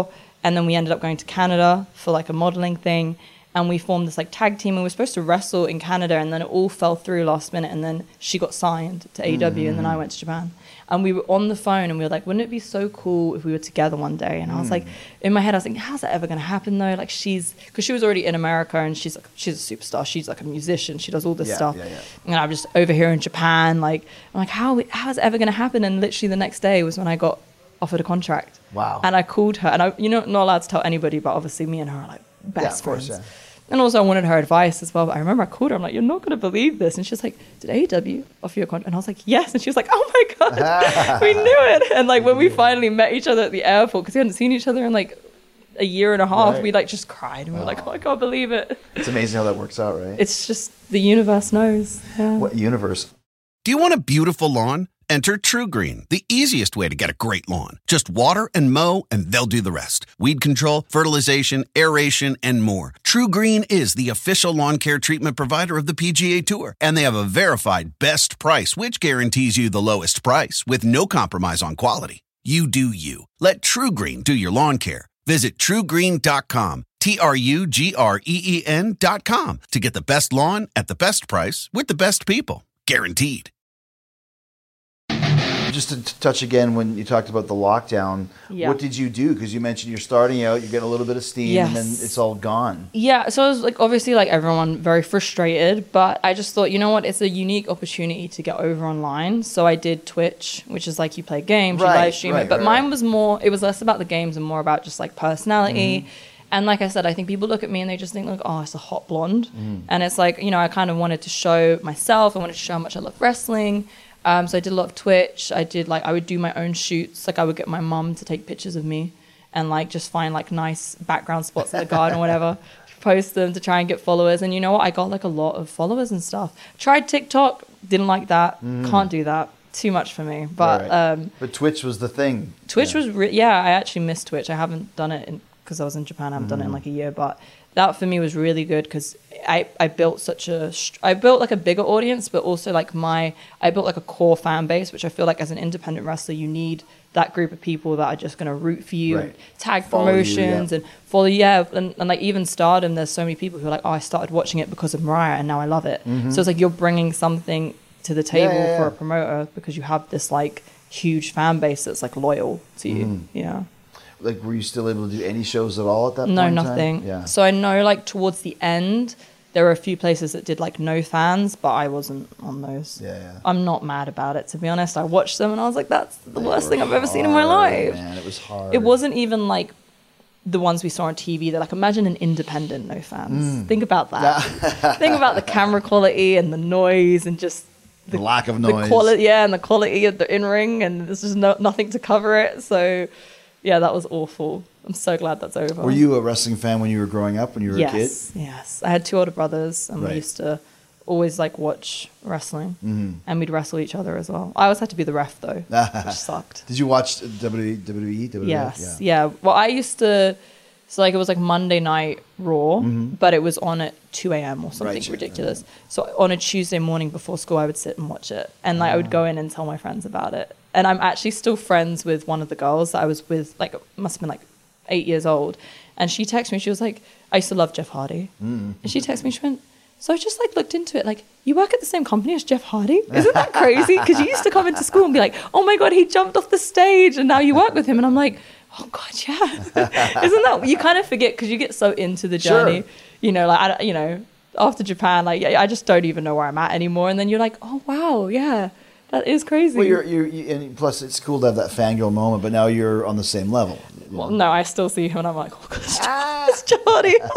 And then we ended up going to Canada for like a modeling thing. And we formed this like tag team and we were supposed to wrestle in Canada, and then it all fell through last minute. And then she got signed to A E W, mm. and then I went to Japan. And we were on the phone and we were like, wouldn't it be so cool if we were together one day? And mm. I was like, in my head, I was thinking, how's that ever going to happen though? Like she's, because she was already in America and she's like, she's a superstar. She's like a musician. She does all this yeah, stuff. Yeah, yeah. And I'm just over here in Japan. Like, I'm like, how, how is it ever going to happen? And literally the next day was when I got offered a contract. Wow. And I called her, and I, you know, not allowed to tell anybody, but obviously me and her are like best yeah, of friends. course, yeah. And also I wanted her advice as well. But I remember I called her. I'm like, you're not going to believe this. And she's like, did A E W offer you a contract? And I was like, yes. And she was like, oh my God, we knew it. And like when we finally met each other at the airport, because we hadn't seen each other in like a year and a half, right. we like just cried. And we were like, oh, I can't believe it. It's amazing how that works out, right? It's just the universe knows. Yeah. What universe? Do you want a beautiful lawn? Enter TruGreen, the easiest way to get a great lawn. Just water and mow, and they'll do the rest. Weed control, fertilization, aeration, and more. TruGreen is the official lawn care treatment provider of the P G A Tour, and they have a verified best price, which guarantees you the lowest price with no compromise on quality. You do you. Let TruGreen do your lawn care. Visit True Green dot com, T R U G R E E N dot com, to get the best lawn at the best price with the best people. Guaranteed. Just to t- touch again, when you talked about the lockdown, Yeah. what did you do? Because you mentioned you're starting out, you're getting a little bit of steam, Yes. and then it's all gone. Yeah, so I was like, obviously, like everyone, very frustrated, but I just thought, you know what, it's a unique opportunity to get over online. So I did Twitch, which is like you play games, Right, you live stream right, it, but right, mine right. was more, it was less about the games and more about just like personality. Mm-hmm. And like I said, I think people look at me and they just think like, oh, it's a hot blonde. Mm. And it's like, you know, I kind of wanted to show myself, I wanted to show how much I love wrestling. Um, so I did a lot of Twitch. I did like, I would do my own shoots. Like I would get my mum to take pictures of me and like just find like nice background spots in the garden or whatever, post them to try and get followers. And you know what? I got like a lot of followers and stuff. Tried TikTok, didn't like that. Mm. Can't do that. Too much for me. But Right. um, But Twitch was the thing. Twitch Yeah. was, re- yeah, I actually missed Twitch. I haven't done it because I was in Japan. I haven't done it in like a year, but that for me was really good because I, I built such a, str- I built like a bigger audience, but also like my, I built like a core fan base, which I feel like as an independent wrestler, you need that group of people that are just going to root for you, Right. and tag Follow you, promotions yeah. and follow, yeah. And, and like even Stardom, there's so many people who are like, oh, I started watching it because of Mariah and now I love it. So it's like you're bringing something to the table Mm-hmm. yeah, for yeah. a promoter because you have this like huge fan base that's like loyal to you. Mm-hmm. Yeah. Like, were you still able to do any shows at all at that No, point in time? nothing. Yeah. So I know like towards the end, there were a few places that did like no fans, but I wasn't on those. Yeah, yeah. I'm not mad about it, to be honest. I watched them and I was like, that's the They worst were thing I've ever seen in my hard, life. Man, it was hard. It wasn't even like the ones we saw on T V. They're like, imagine an independent no fans. Mm. Think about that. Think about the camera quality and the noise and just the lack of the noise. quality, yeah, and the quality of the in ring, and there's just no, nothing to cover it. So, yeah, that was awful. I'm so glad that's over. Were you a wrestling fan when you were growing up, when you were yes, a kid? Yes, I had two older brothers, and Right. we used to always like watch wrestling, Mm-hmm. and we'd wrestle each other as well. I always had to be the ref though, which sucked. Did you watch W W E? W W F? Yes, yeah. Well, I used to. So like it was like Monday night Raw, but it was on at two a.m. or something Right, yeah, ridiculous. So on a Tuesday morning before school, I would sit and watch it, and like I would go in and tell my friends about it. And I'm actually still friends with one of the girls that I was with. Like must have been like eight years old, and she texted me. She was like, "I used to love Jeff Hardy," and she texted me. She went, "So I just like looked into it. Like you work at the same company as Jeff Hardy? Isn't that crazy? Because you used to come into school and be like, oh my god, he jumped off the stage, and now you work with him." And I'm like, oh god, yeah. Isn't that, you kind of forget because you get so into the journey. Sure. You know, like I, don't- you know, after Japan, like I just don't even know where I'm at anymore. And then you're like, oh wow, yeah, that is crazy. Well, you're, you're, you and plus it's cool to have that fangirl moment, but now you're on the same level. Well, no, I still see him and I'm like, oh god, it's Jeff- it's Jeff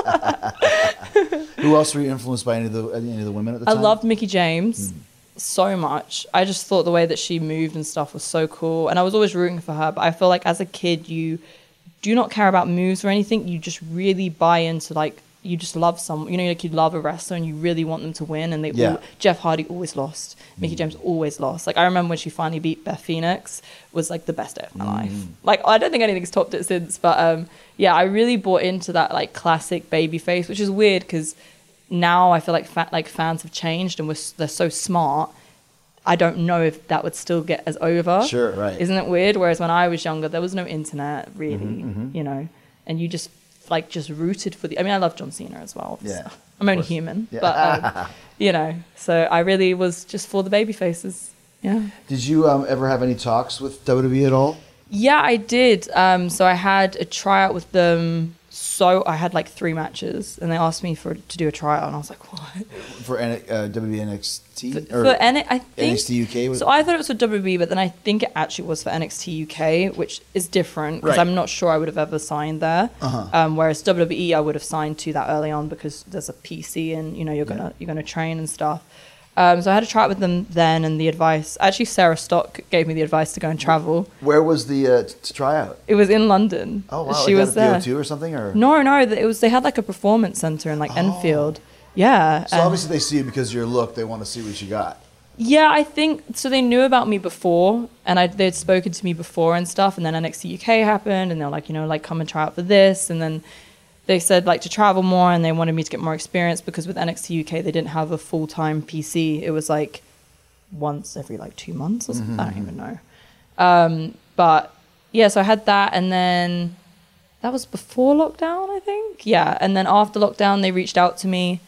Hardy. Who else were you influenced by? Any of the any of the women at the I time? loved Mickey James so much. I just thought the way that she moved and stuff was so cool. And I was always rooting for her. But I feel like as a kid, you do not care about moves or anything. You just really buy into like, you just love someone. You know, like you love a wrestler and you really want them to win. And they Yeah. all, Jeff Hardy always lost. Mickey James always lost. Like I remember when she finally beat Beth Phoenix, was like the best day of my life. Like I don't think anything's topped it since. But um, yeah, I really bought into that like classic baby face, which is weird because now I feel like fa- like fans have changed and we're, s- they're so smart. I don't know if that would still get as over. Sure, right. Isn't it weird? Whereas when I was younger, there was no internet really, you know. and you just like just rooted for the. I mean, I love John Cena as well. Yeah, so I'm only human, Yeah. but um, you know, so I really was just for the baby faces. Yeah. Did you um, ever have any talks with W W E at all? Yeah, I did. Um, so I had a tryout with them. So I had like three matches, and they asked me for to do a tryout, and I was like, "What?" For N- uh, W W E N X T? For, for N- I think, N X T U K? Was So I thought it was for W W E, but then I think it actually was for N X T U K, which is different because Right. I'm not sure I would have ever signed there. Uh-huh. Um, whereas W W E, I would have signed to that early on because there's a P C, and you know you're gonna you're gonna train and stuff. Um, so I had a chat with them then, and the advice. Actually, Sarah Stock gave me the advice to go and travel. Where was the uh, t- to try out? It was in London. Oh wow! She like was at the there. O two or something, or No, no, th- it was. They had like a performance center in like Enfield. Yeah. so and- obviously they see you because of your look. They want to see what you got. Yeah, I think so. They knew about me before, and I, they'd spoken to me before and stuff. And then N X T U K happened, and they're like, you know, like come and try out for this. And then they said like to travel more, and they wanted me to get more experience because with N X T U K they didn't have a full time P C. It was like once every like two months or something. I don't even know. Um, but yeah, so I had that, and then that was before lockdown, I think. Yeah, and then after lockdown, they reached out to me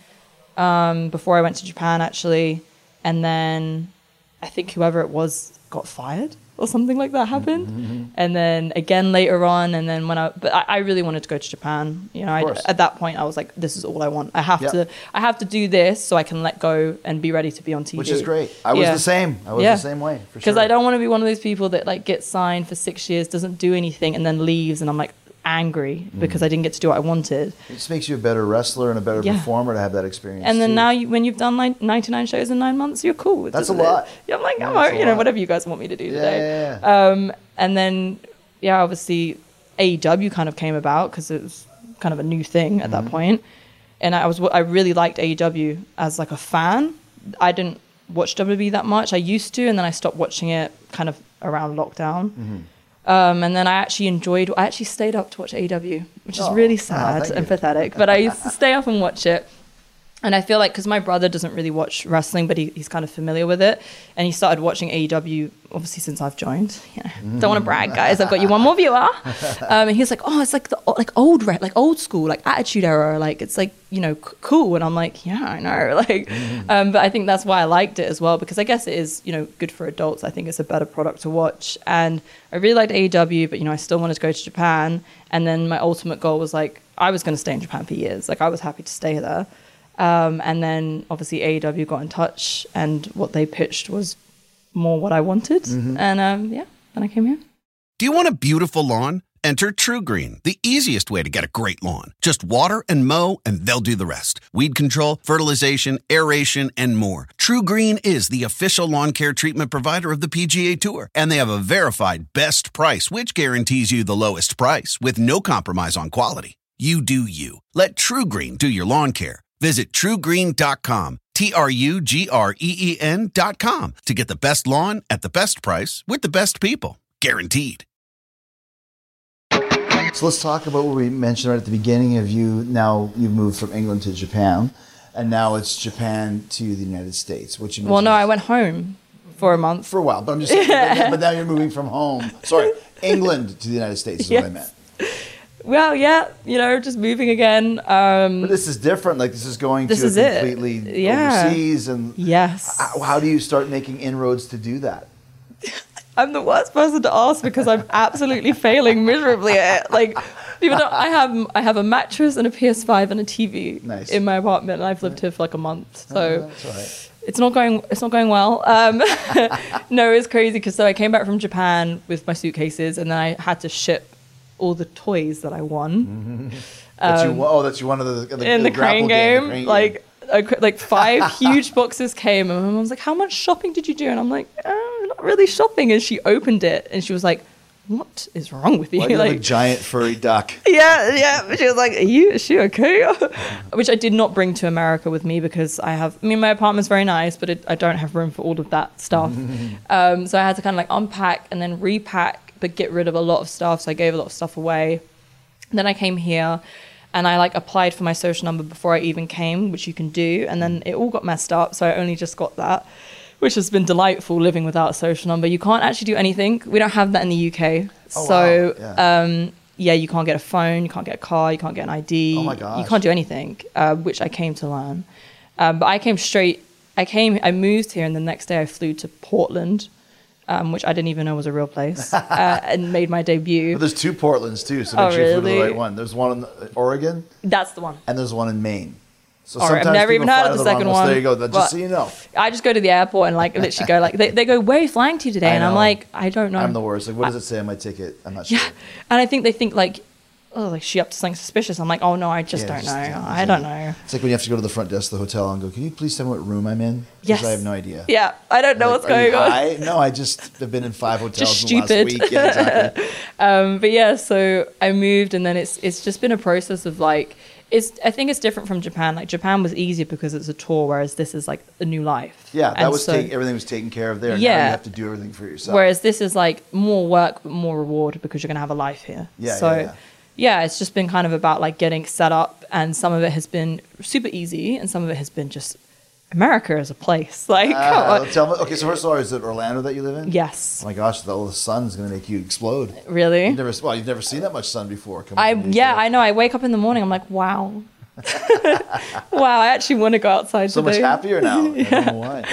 um, before I went to Japan actually. And then I think whoever it was got fired or something like that happened. Mm-hmm. And then again later on, and then when I, but I, I really wanted to go to Japan. You know, I, course. at that point I was like, this is all I want. I have Yep. to, I have to do this so I can let go and be ready to be on T V. Which is great. I was Yeah. the same. I was Yeah. the same way. For Because sure. I don't want to be one of those people that like gets signed for six years, doesn't do anything, and then leaves, and I'm like angry Mm. because I didn't get to do what I wanted. It just makes you a better wrestler and a better Yeah. performer to have that experience. And then too. now, you, when you've done like ninety-nine shows in nine months, you're cool. That's a isn't it? lot. Yeah, I'm like, Yeah, I'm that's all- a you know, lot. whatever you guys want me to do Yeah, today. yeah, yeah. Um, and then, yeah, obviously, A E W kind of came about because it was kind of a new thing at Mm-hmm. that point. And I was, I really liked A E W as like a fan. I didn't watch W W E that much. I used to, and then I stopped watching it kind of around lockdown. Mm-hmm. Um, and then I actually enjoyed, I actually stayed up to watch A E W, which is Oh, really oh, sad thank and you. pathetic. But I used to stay up and watch it. And I feel like because my brother doesn't really watch wrestling, but he, he's kind of familiar with it. And he started watching A E W, obviously, since I've joined. You know, don't want to brag, guys. I've got you one more viewer. Um, and he's like, oh, it's like the like old, re- like old school, like Attitude Era. Like, it's like, you know, c- cool. And I'm like, yeah, I know. Like, um, but I think that's why I liked it as well, because I guess it is, you know, good for adults. I think it's a better product to watch. And I really liked A E W, but, you know, I still wanted to go to Japan. And then my ultimate goal was like, I was going to stay in Japan for years. Like, I was happy to stay there. Um, and then obviously A E W got in touch, and what they pitched was more what I wanted. And um, yeah, then I came here. Do you want a beautiful lawn? Enter TruGreen, the easiest way to get a great lawn. Just water and mow, and they'll do the rest. Weed control, fertilization, aeration, and more. TruGreen is the official lawn care treatment provider of the P G A Tour, and they have a verified best price, which guarantees you the lowest price with no compromise on quality. You do you. Let TruGreen do your lawn care. Visit true green dot com, T R U G R E E N dot com, to get the best lawn at the best price with the best people. Guaranteed. So let's talk about what we mentioned right at the beginning of you. Now you've moved from England to Japan, and now it's Japan to the United States. Which you Well, no, mentioned I went home for a month. for a while, but I'm just saying. but, now, but now you're moving from home. Sorry, England to the United States is what I Yes. meant. Well, yeah, you know, just moving again. Um, But this is different. Like this is going This to is it. completely Yeah. overseas, and yes. how, how do you start making inroads to do that? I'm the worst person to ask because I'm absolutely failing miserably at it. Like, people don't, I have I have a mattress and a P S five and a T V Nice. in my apartment, and I've lived here for like a month. So That's all right. it's not going it's not going well. Um, no, it's crazy because so I came back from Japan with my suitcases, and then I had to ship all the toys that I won That you, oh, that's you one of the, the in the, grapple crane game. the crane Like a, like five huge boxes came, and my mom was like, "How much shopping did you do?" And I'm like, oh, "Not really shopping." And she opened it, and she was like, "What is wrong with you?" Why do you have like, a giant furry duck? yeah, yeah. She was like, "Are you? Is she okay?" Which I did not bring to America with me because I have. I mean, my apartment's very nice, but it, I don't have room for all of that stuff. um, so I had to kind of like unpack and then repack, but get rid of a lot of stuff. So I gave a lot of stuff away. Then I came here, and I like applied for my social number before I even came, which you can do. And then it all got messed up, so I only just got that, which has been delightful living without a social number. You can't actually do anything. We don't have that in the U K. Oh, so wow. Yeah. um, yeah, you can't get a phone, you can't get a car, you can't get an I D. Oh my You gosh. can't do anything, uh, which I came to learn. Um, but I came straight, I came, I moved here and the next day I flew to Portland, um, which I didn't even know was a real place, uh, and made my debut. But there's two Portlands too, so Oh, make sure you flew to the really? right one. There's one in Oregon That's the one. and there's one in Maine. So All right, I've sometimes never people even heard fly of to the wrong second ones. one, There you go. That- but- Just so you know, I just go to the airport and like literally go like, they, they go, where are you flying to today? I And I'm know. like, I don't know. I'm the worst. Like, what does it say on my ticket? I'm not Yeah. sure. And I think they think like, oh, like she up to something suspicious. I'm like, oh no, I just Yeah, don't just- know. yeah, I don't know. It's like when you have to go to the front desk of the hotel and go, can you please tell me what room I'm in? 'Cause Yes. I have no idea. Yeah, I don't know Like, what's are you going on. high? No, I just have been in five hotels Just in the stupid. last week. Yeah, exactly. Um, but yeah, so I moved, and then it's it's just been a process of like, it's I think it's different from Japan. Like Japan was easier because it's a tour, whereas this is like a new life. Yeah, that And was so- take, everything was taken care of there. Now Yeah. you have to do everything for yourself. Whereas this is like more work, but more reward because you're gonna have a life here. Yeah, So yeah, yeah. yeah, it's just been kind of about like getting set up, and some of it has been super easy, and some of it has been just America as a place. Like, come Ah, on. tell me, okay, so first of all, is it Orlando that you live in? Yes, Oh my gosh, the, the sun's going to make you explode. really. You've never, well, you've never seen that much sun before. Coming I from the yeah, U K. I know. I wake up in the morning. I'm like, wow, wow. I actually want to go outside So today. much happier now. I don't know why.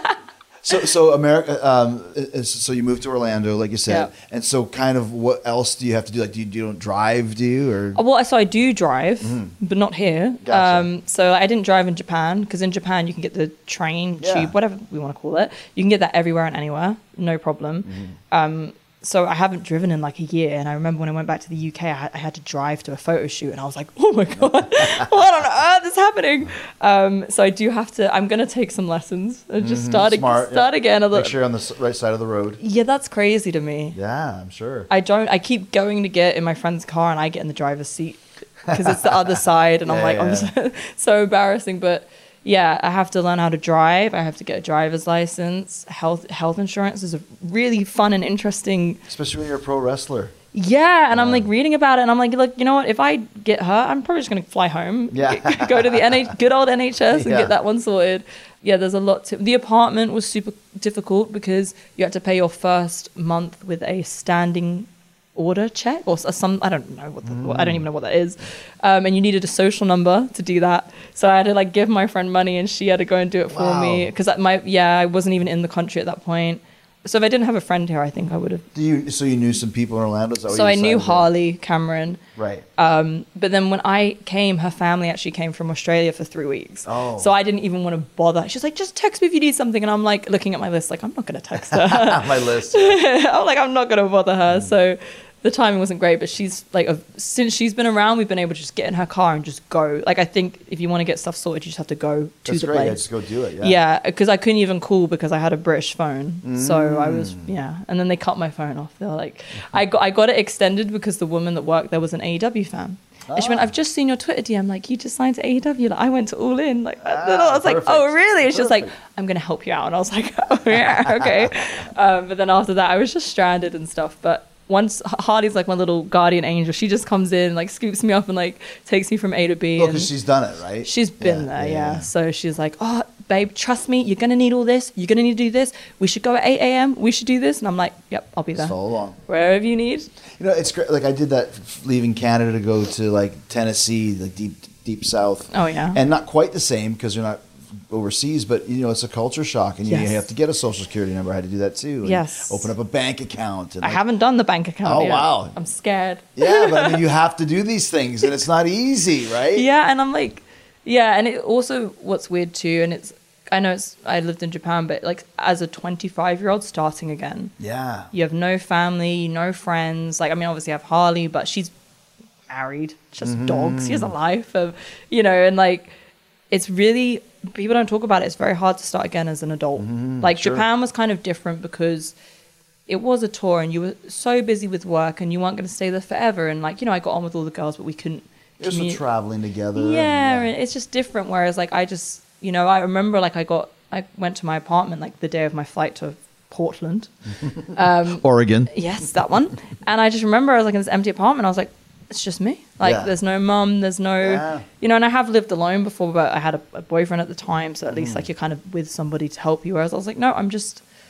So, so America. Um, is, so you moved to Orlando, like you said, Yeah. and so kind of what else do you have to do? Like, do you, you don't drive? Do you or? Uh, Well, so I do drive, but not here. Mm-hmm. Gotcha. Um, so I didn't drive in Japan because in Japan you can get the train, Yeah. tube, whatever we want to call it. You can get that everywhere and anywhere, no problem. Mm-hmm. Um, so I haven't driven in like a year, and I remember when I went back to the U K, I had, I had to drive to a photo shoot, and I was like, oh my god, what on earth is happening? Um, so I do have to. I'm gonna take some lessons and just start ag- Mm-hmm. Smart, start yeah. again. A Make little. sure you're on the s- right side of the road. Yeah, that's crazy to me. Yeah, I'm sure. I don't. I keep going to get in my friend's car, and I get in the driver's seat because it's the other side, and I'm Yeah, like, yeah. I'm so, so embarrassing. But yeah, I have to learn how to drive. I have to get a driver's license. Health health insurance is a really fun and interesting. Especially when you're a pro wrestler. Yeah, and I'm like reading about it, and I'm like, look, you know what? If I get hurt, I'm probably just gonna fly home. Yeah. g- go to the N H good old N H S and Yeah. get that one sorted. Yeah, there's a lot to. The apartment was super difficult because you had to pay your first month with a standing order check or s- some I don't know what the, what- I don't even know what that is, um, and you needed a social number to do that. So I had to like give my friend money, and she had to go and do it for Wow. me because my yeah I wasn't even in the country at that point. So if I didn't have a friend here, I think I would have. Do you? So you knew some people in Orlando? Is that what So you I knew decided to- Harley Cameron. Right. Um, but then when I came, her family actually came from Australia for three weeks. Oh. So I didn't even want to bother. She's like, just text me if you need something. And I'm like, looking at my list, like, I'm not going to text her. My list. I'm like, I'm not going to bother her. Mm. So the timing wasn't great. But she's like, uh, since she's been around, we've been able to just get in her car and just go. Like, I think if you want to get stuff sorted, you just have to go to That's the great. place. Yeah, just go do it. Yeah. Yeah, because I couldn't even call because I had a British phone. So I was, Mm. yeah. And then they cut my phone off. They're like, I got I got it extended because the woman that worked there was an A E W fan. And she went, Ah. I've just seen your Twitter D M. Like, you just signed to A E W. Like, I went to All In. Like, I Ah, was like, perfect. oh, really? And she was like, Perfect. I'm going to help you out. And I was like, oh, yeah, okay. um, but then after that, I was just stranded and stuff. But once Hardy's like my little guardian angel, she just comes in, like, scoops me up and, like, takes me from A to B. Well, and because she's done it, right? She's been Yeah, there, yeah, yeah, yeah. So she's like, oh, babe, trust me, you're going to need all this. You're going to need to do this. We should go at eight a.m. We should do this. And I'm like, yep, I'll be there. Just follow along. Wherever you need. You know, it's great. Like I did that f- leaving Canada to go to like Tennessee, like deep, deep south. Oh, yeah. And not quite the same because you're not overseas, but you know, it's a culture shock, and you, Yes. you have to get a social security number. I had to do that too. and Yes. Open up a bank account. And I like- haven't done the bank account Oh, yet. wow. I'm scared. Yeah, but I mean, you have to do these things, and it's not easy, right? Yeah, and I'm like, yeah, and it also, what's weird too, and it's, I know it's, I lived in Japan, but like as a twenty-five year old starting again, Yeah. you have no family, no friends. Like, I mean, obviously I have Harley, but she's married, just Mm-hmm. dogs. She has a life of, you know, and like, it's really, people don't talk about it. It's very hard to start again as an adult. Like, Mm-hmm. sure. Japan was kind of different because it was a tour and you were so busy with work and you weren't going to stay there forever. And like, you know, I got on with all the girls, but we couldn't. Just communi- traveling together. yeah, and, and it's just different. Whereas like I just, you know, I remember like I got, I went to my apartment like the day of my flight to Portland. Oregon. Yes, that one. And I just remember I was like in this empty apartment. I was like, it's just me. Like Yeah. there's no mum, there's no, Yeah. you know, and I have lived alone before, but I had a, a boyfriend at the time. So at Mm. least like you're kind of with somebody to help you. Whereas I was like, no, I'm just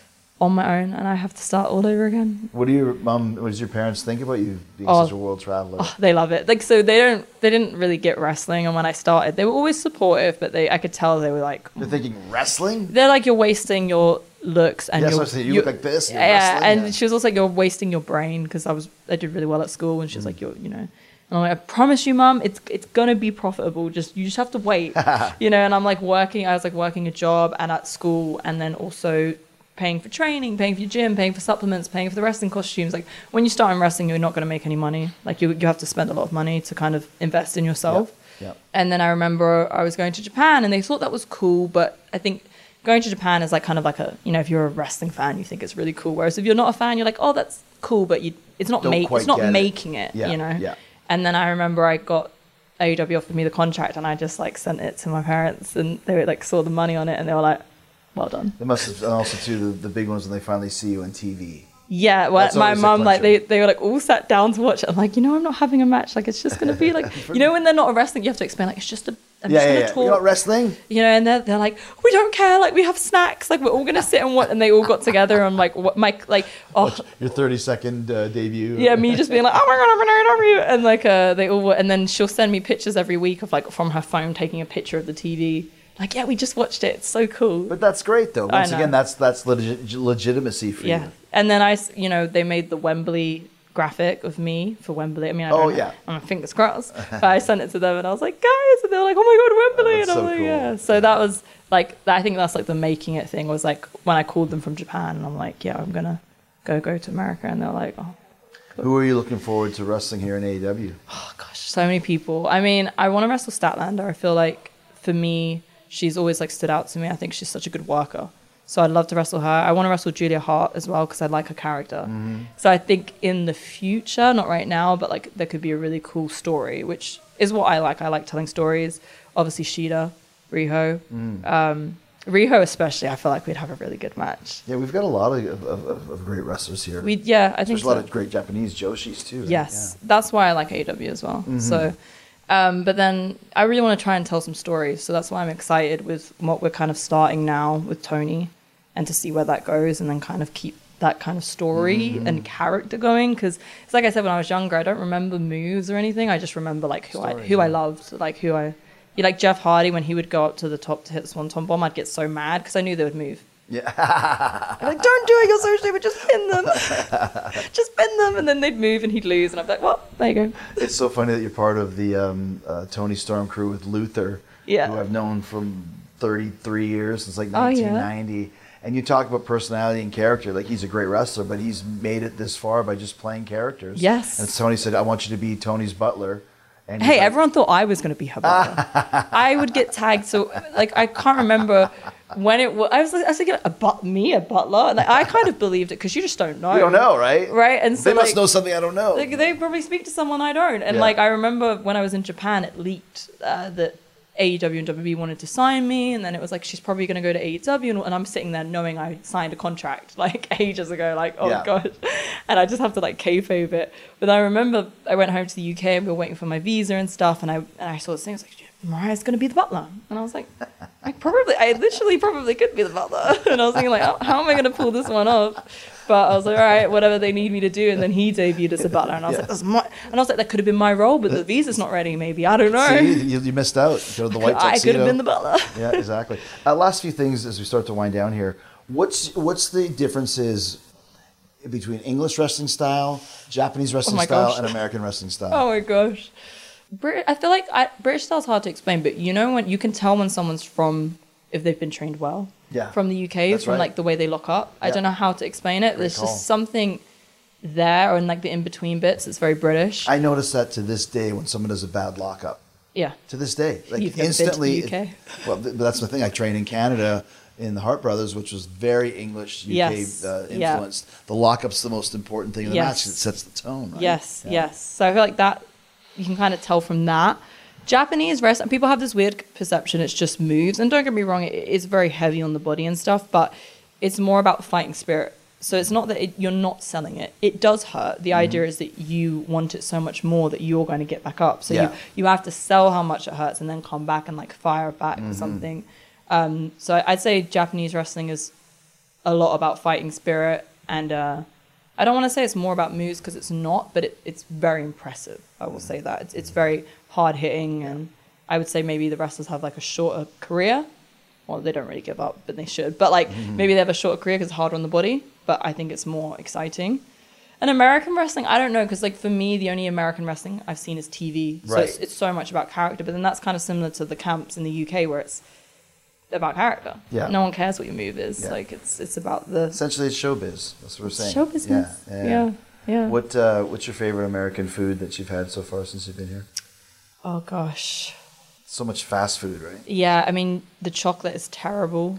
on my own, and I have to start all over again. What do your mom? What does your parents think about you being Oh. such a world traveler? Oh, they love it. Like, so they don't, they didn't really get wrestling, and when I started, they were always supportive, but they, I could tell they were like, They're thinking wrestling. they're like, you're wasting your looks and Yes, your, I was saying, you look like this, you're yeah, wrestling, and yeah. she was also like, you're wasting your brain, because I was, I did really well at school, and she was like, you're, you know, and I'm like, I promise you, mum, it's it's gonna be profitable. Just you just have to wait, you know. And I'm like working. I was like working a job and at school, and then also paying for training, paying for your gym, paying for supplements, paying for the wrestling costumes. Like when you start in wrestling, you're not going to make any money. Like you you have to spend a lot of money to kind of invest in yourself. Yep, yep. And then I remember I was going to Japan, and they thought that was cool, but I think going to Japan is like kind of like a, you know, if you're a wrestling fan, you think it's really cool. Whereas if you're not a fan, you're like, oh, that's cool, but you it's not Don't make quite it's not get it. making it, Yeah, you know. yeah. And then I remember I got A E W offered me the contract, and I just like sent it to my parents, and they were, like saw the money on it, and they were like, well done. They must have, and also too the, the big ones when they finally see you on T V. Yeah, well, That's my always a mum, like, they, clincher. they were, like, all sat down to watch it. I'm like, you know, I'm not having a match. Like, it's just going to be, like, you know, when they're not a wrestling, you have to explain, like, it's just a, I'm Yeah, just yeah, going yeah. to talk. You're not wrestling. You know, and they're, they're like, we don't care. Like, we have snacks. Like, we're all going to sit and watch. And they all got together and, like, what, my, like, oh, Your thirty second uh, debut. yeah, me just being like, oh my God, I'm going to love you. And, like, uh, they all, and then she'll send me pictures every week of, like, from her phone taking a picture of the T V. Like, yeah, we just watched it. It's so cool. But that's great though. I Once know. again, that's that's legit, legitimacy for Yeah. you. And then I, s- you know, they made the Wembley graphic of me for Wembley. I mean, I don't Oh, know. yeah. I'm fingers crossed. But I sent it to them and I was like, guys, and they were like, oh my God, Wembley. Oh, that's and I'm so like, cool. yeah. So that was like, I think that's like the making it thing was like when I called them from Japan and I'm like, yeah, I'm going to go, go to America. And they're like, oh, Who are you looking forward to wrestling here in A E W? oh gosh, so many people. I mean, I want to wrestle Statlander. I feel like for me, she's always like stood out to me. I think she's such a good worker. So I'd love to wrestle her. I want to wrestle Julia Hart as well because I like her character. So I think in the future, not right now, but like there could be a really cool story, which is what I like. I like telling stories. Obviously, Shida, Riho. Um, Riho especially, I feel like we'd have a really good match. Yeah, we've got a lot of, of, of, of great wrestlers here. We yeah, I think There's a lot so. of great Japanese Joshis too. right? Yes, that's why I like A E W as well. So, um, but then I really want to try and tell some stories. So that's why I'm excited with what we're kind of starting now with Tony, and to see where that goes, and then kind of keep that kind of story and character going. Because it's like I said when I was younger, I don't remember moves or anything. I just remember like who I who I loved, like who I. You like Jeff Hardy when he would go up to the top to hit the Swanton Bomb, I'd get so mad because I knew they would move. Yeah. I'm like, don't do it, you're so stupid, just pin them. Just pin them. And then they'd move and he'd lose. And I'd be like, well, there you go. It's so funny that you're part of the um, uh, Tony Storm crew with Luther, Yeah. who I've known from thirty-three years, since like Oh, yeah. nineteen ninety. And you talk about personality and character. Like, he's a great wrestler, but he's made it this far by just playing characters. Yes. And Tony said, I want you to be Tony's butler. And he's Hey, like, everyone thought I was going to be her butler. I would get tagged. So, like, I can't remember when it was. I was like, I was thinking, a but me, a butler? Like, I kind of believed it because you just don't know. We don't know, right? Right? And so, They must like, know something I don't know. Like, they probably speak to someone I don't. And, Yeah. like, I remember when I was in Japan, it leaked uh, that A E W and W W E wanted to sign me. And then it was like, she's probably going to go to A E W. And, and I'm sitting there knowing I signed a contract, like, ages ago. Like, oh, Yeah. God. And I just have to, like, kayfabe it. But I remember I went home to the U K and we were waiting for my visa and stuff. And I and I saw this thing. I was like, Mariah's going to be the butler. And I was like, I probably, I literally probably could be the butler. And I was thinking, like, how, how am I going to pull this one off? But I was like, all right, whatever they need me to do. And then he debuted as a butler. And I was Yeah. like, that's my, and I was like, that could have been my role, but the visa's not ready, maybe. I don't know. See, you, you missed out. Go to the white I tuxedo. could have been the butler. Yeah, exactly. Uh, last few things as we start to wind down here. What's what's the differences between English wrestling style, Japanese wrestling Oh my style, gosh. and American wrestling style? Oh my gosh. Brit- I feel like I, British style's hard to explain, but you know when you can tell when someone's from, if they've been trained well. Yeah. From the U K, That's from right. like the way they lock up. I Yeah. don't know how to explain it. There's call. just something there, and like the in-between bits, it's very British. I notice that to this day when someone does a bad lockup. yeah. To this day, like You've never been to the instantly. U K? Well, th- but that's the thing. I trained in Canada in the Hart Brothers, which was very English U K Yes. uh, Yeah. influenced. The lockup's the most important thing in the Yes. match 'cause it sets the tone. Right? Yes, Yeah. yes. So I feel like that, you can kind of tell from that. Japanese wrestling, people have this weird perception it's just moves. And don't get me wrong, it is very heavy on the body and stuff, but it's more about fighting spirit. So it's not that it, you're not selling it. It does hurt. Mm-hmm. The idea is that you want it so much more that you're going to get back up. So Yeah. you, you have to sell how much it hurts and then come back and like fire back Mm-hmm. or something. Um, so I'd say Japanese wrestling is a lot about fighting spirit, and uh, I don't want to say it's more about moves because it's not, but it, it's very impressive. I will say that it's, it's very hard hitting, and I would say maybe the wrestlers have like a shorter career. Well, they don't really give up, but they should. But like mm-hmm. maybe they have a shorter career because it's harder on the body. But I think it's more exciting. And American wrestling, I don't know, because like for me, the only American wrestling I've seen is T V. So Right. it's, it's so much about character. But then that's kind of similar to the camps in the U K where it's about character. Yeah. No one cares what your move is. Yeah. Like it's it's about the Essentially, it's showbiz. That's what we're saying. show business. Yeah. Yeah. yeah. What uh, What's your favorite American food that you've had so far since you've been here? Oh gosh. So much fast food, right? Yeah, I mean, the chocolate is terrible.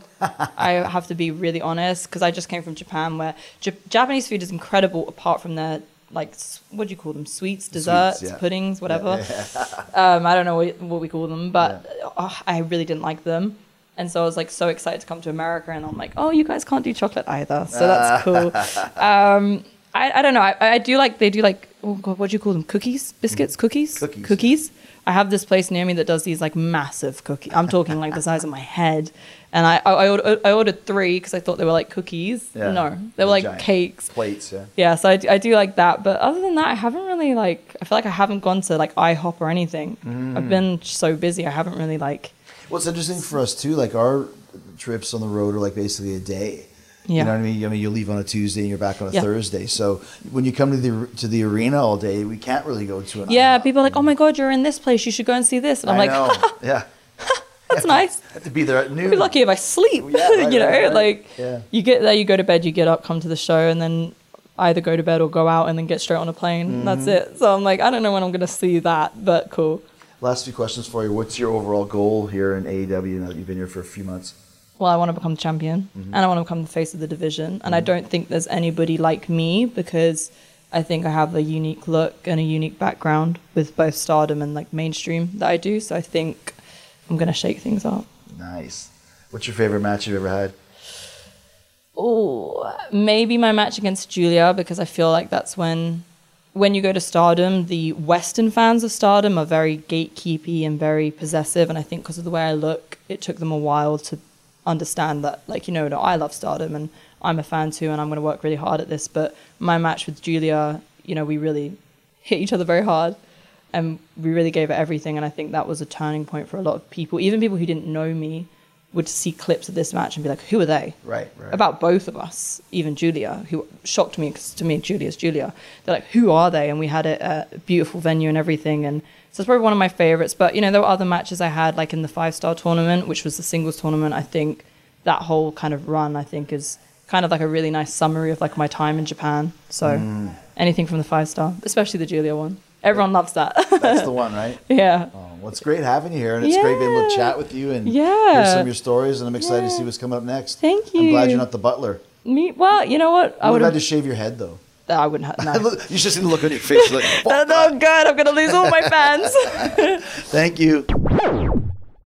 I have to be really honest, because I just came from Japan, where J- Japanese food is incredible, apart from their, like, s- what do you call them? Sweets, desserts, yeah. puddings, whatever. Yeah. Um, I don't know what, what we call them, but oh, I really didn't like them. And so I was, like, so excited to come to America, and I'm like, oh, you guys can't do chocolate either, so that's cool. Um, I, I don't know. I, I do like, they do, like, oh God, what do you call them? Cookies? Biscuits? Cookies? Cookies. Cookies. I have this place near me that does these like massive cookies. I'm talking like the size of my head. And I I, I, ordered, I ordered three because I thought they were like cookies. Yeah. No, they They're were like giant. cakes. Plates, yeah. Yeah, so I, do- I do like that. But other than that, I haven't really like, I feel like I haven't gone to like IHOP or anything. Mm. I've been so busy. I haven't really like, What's interesting for us too, like our trips on the road are like basically a day. yeah. You know what I mean? I mean, you leave on a Tuesday and you're back on a Yeah. Thursday. So when you come to the to the arena all day, we can't really go to an Yeah, IHOP. people are like, oh my God, you're in this place. You should go and see this. And I'm I like, know. Yeah. that's nice. Have to be there at noon. I'd be lucky if I sleep. Yeah, right, you know, right, right. like Yeah. you get there, you go to bed, you get up, come to the show, and then either go to bed or go out and then get straight on a plane. Mm-hmm. That's it. So I'm like, I don't know when I'm going to see that, but cool. Last few questions for you. What's your overall goal here in A E W now that you've been here for a few months? Well, I want to become the champion and I want to become the face of the division. And I don't think there's anybody like me because I think I have a unique look and a unique background with both Stardom and like mainstream that I do. So I think I'm going to shake things up. Nice. What's your favorite match you've ever had? Oh, maybe my match against Julia, because I feel like that's when, when you go to Stardom, the Western fans of Stardom are very gatekeepy and very possessive. And I think because of the way I look, it took them a while to understand that, like, you know, no, I love Stardom and I'm a fan too, and I'm going to work really hard at this. But my match with Julia, you know, we really hit each other very hard and we really gave it everything. And I think that was a turning point for a lot of people. Even people who didn't know me would see clips of this match and be like, who are they? Right, right. About both of us, even Julia, who shocked me because to me, Julia's Julia. They're like, who are they? And we had a, a beautiful venue and everything. And so it's probably one of my favorites. But, you know, there were other matches I had, like in the five-star tournament, which was the singles tournament. I think that whole kind of run, I think, is kind of like a really nice summary of like my time in Japan. So Mm. anything from the five-star, especially the Julia one. Everyone loves that. That's the one, right? Yeah. Oh, well, it's great having you here, and it's great being able to Yeah. chat with you and Yeah. hear some of your stories. And I'm excited to Yeah. see what's coming up next. Thank I'm glad you. you're not the butler. Me, well, you know what? I I would would have had to have. shave your head, though. I wouldn't have. No. Look, you just need to look on your face. Like, Oh, God, I'm going to lose all my fans. thank you.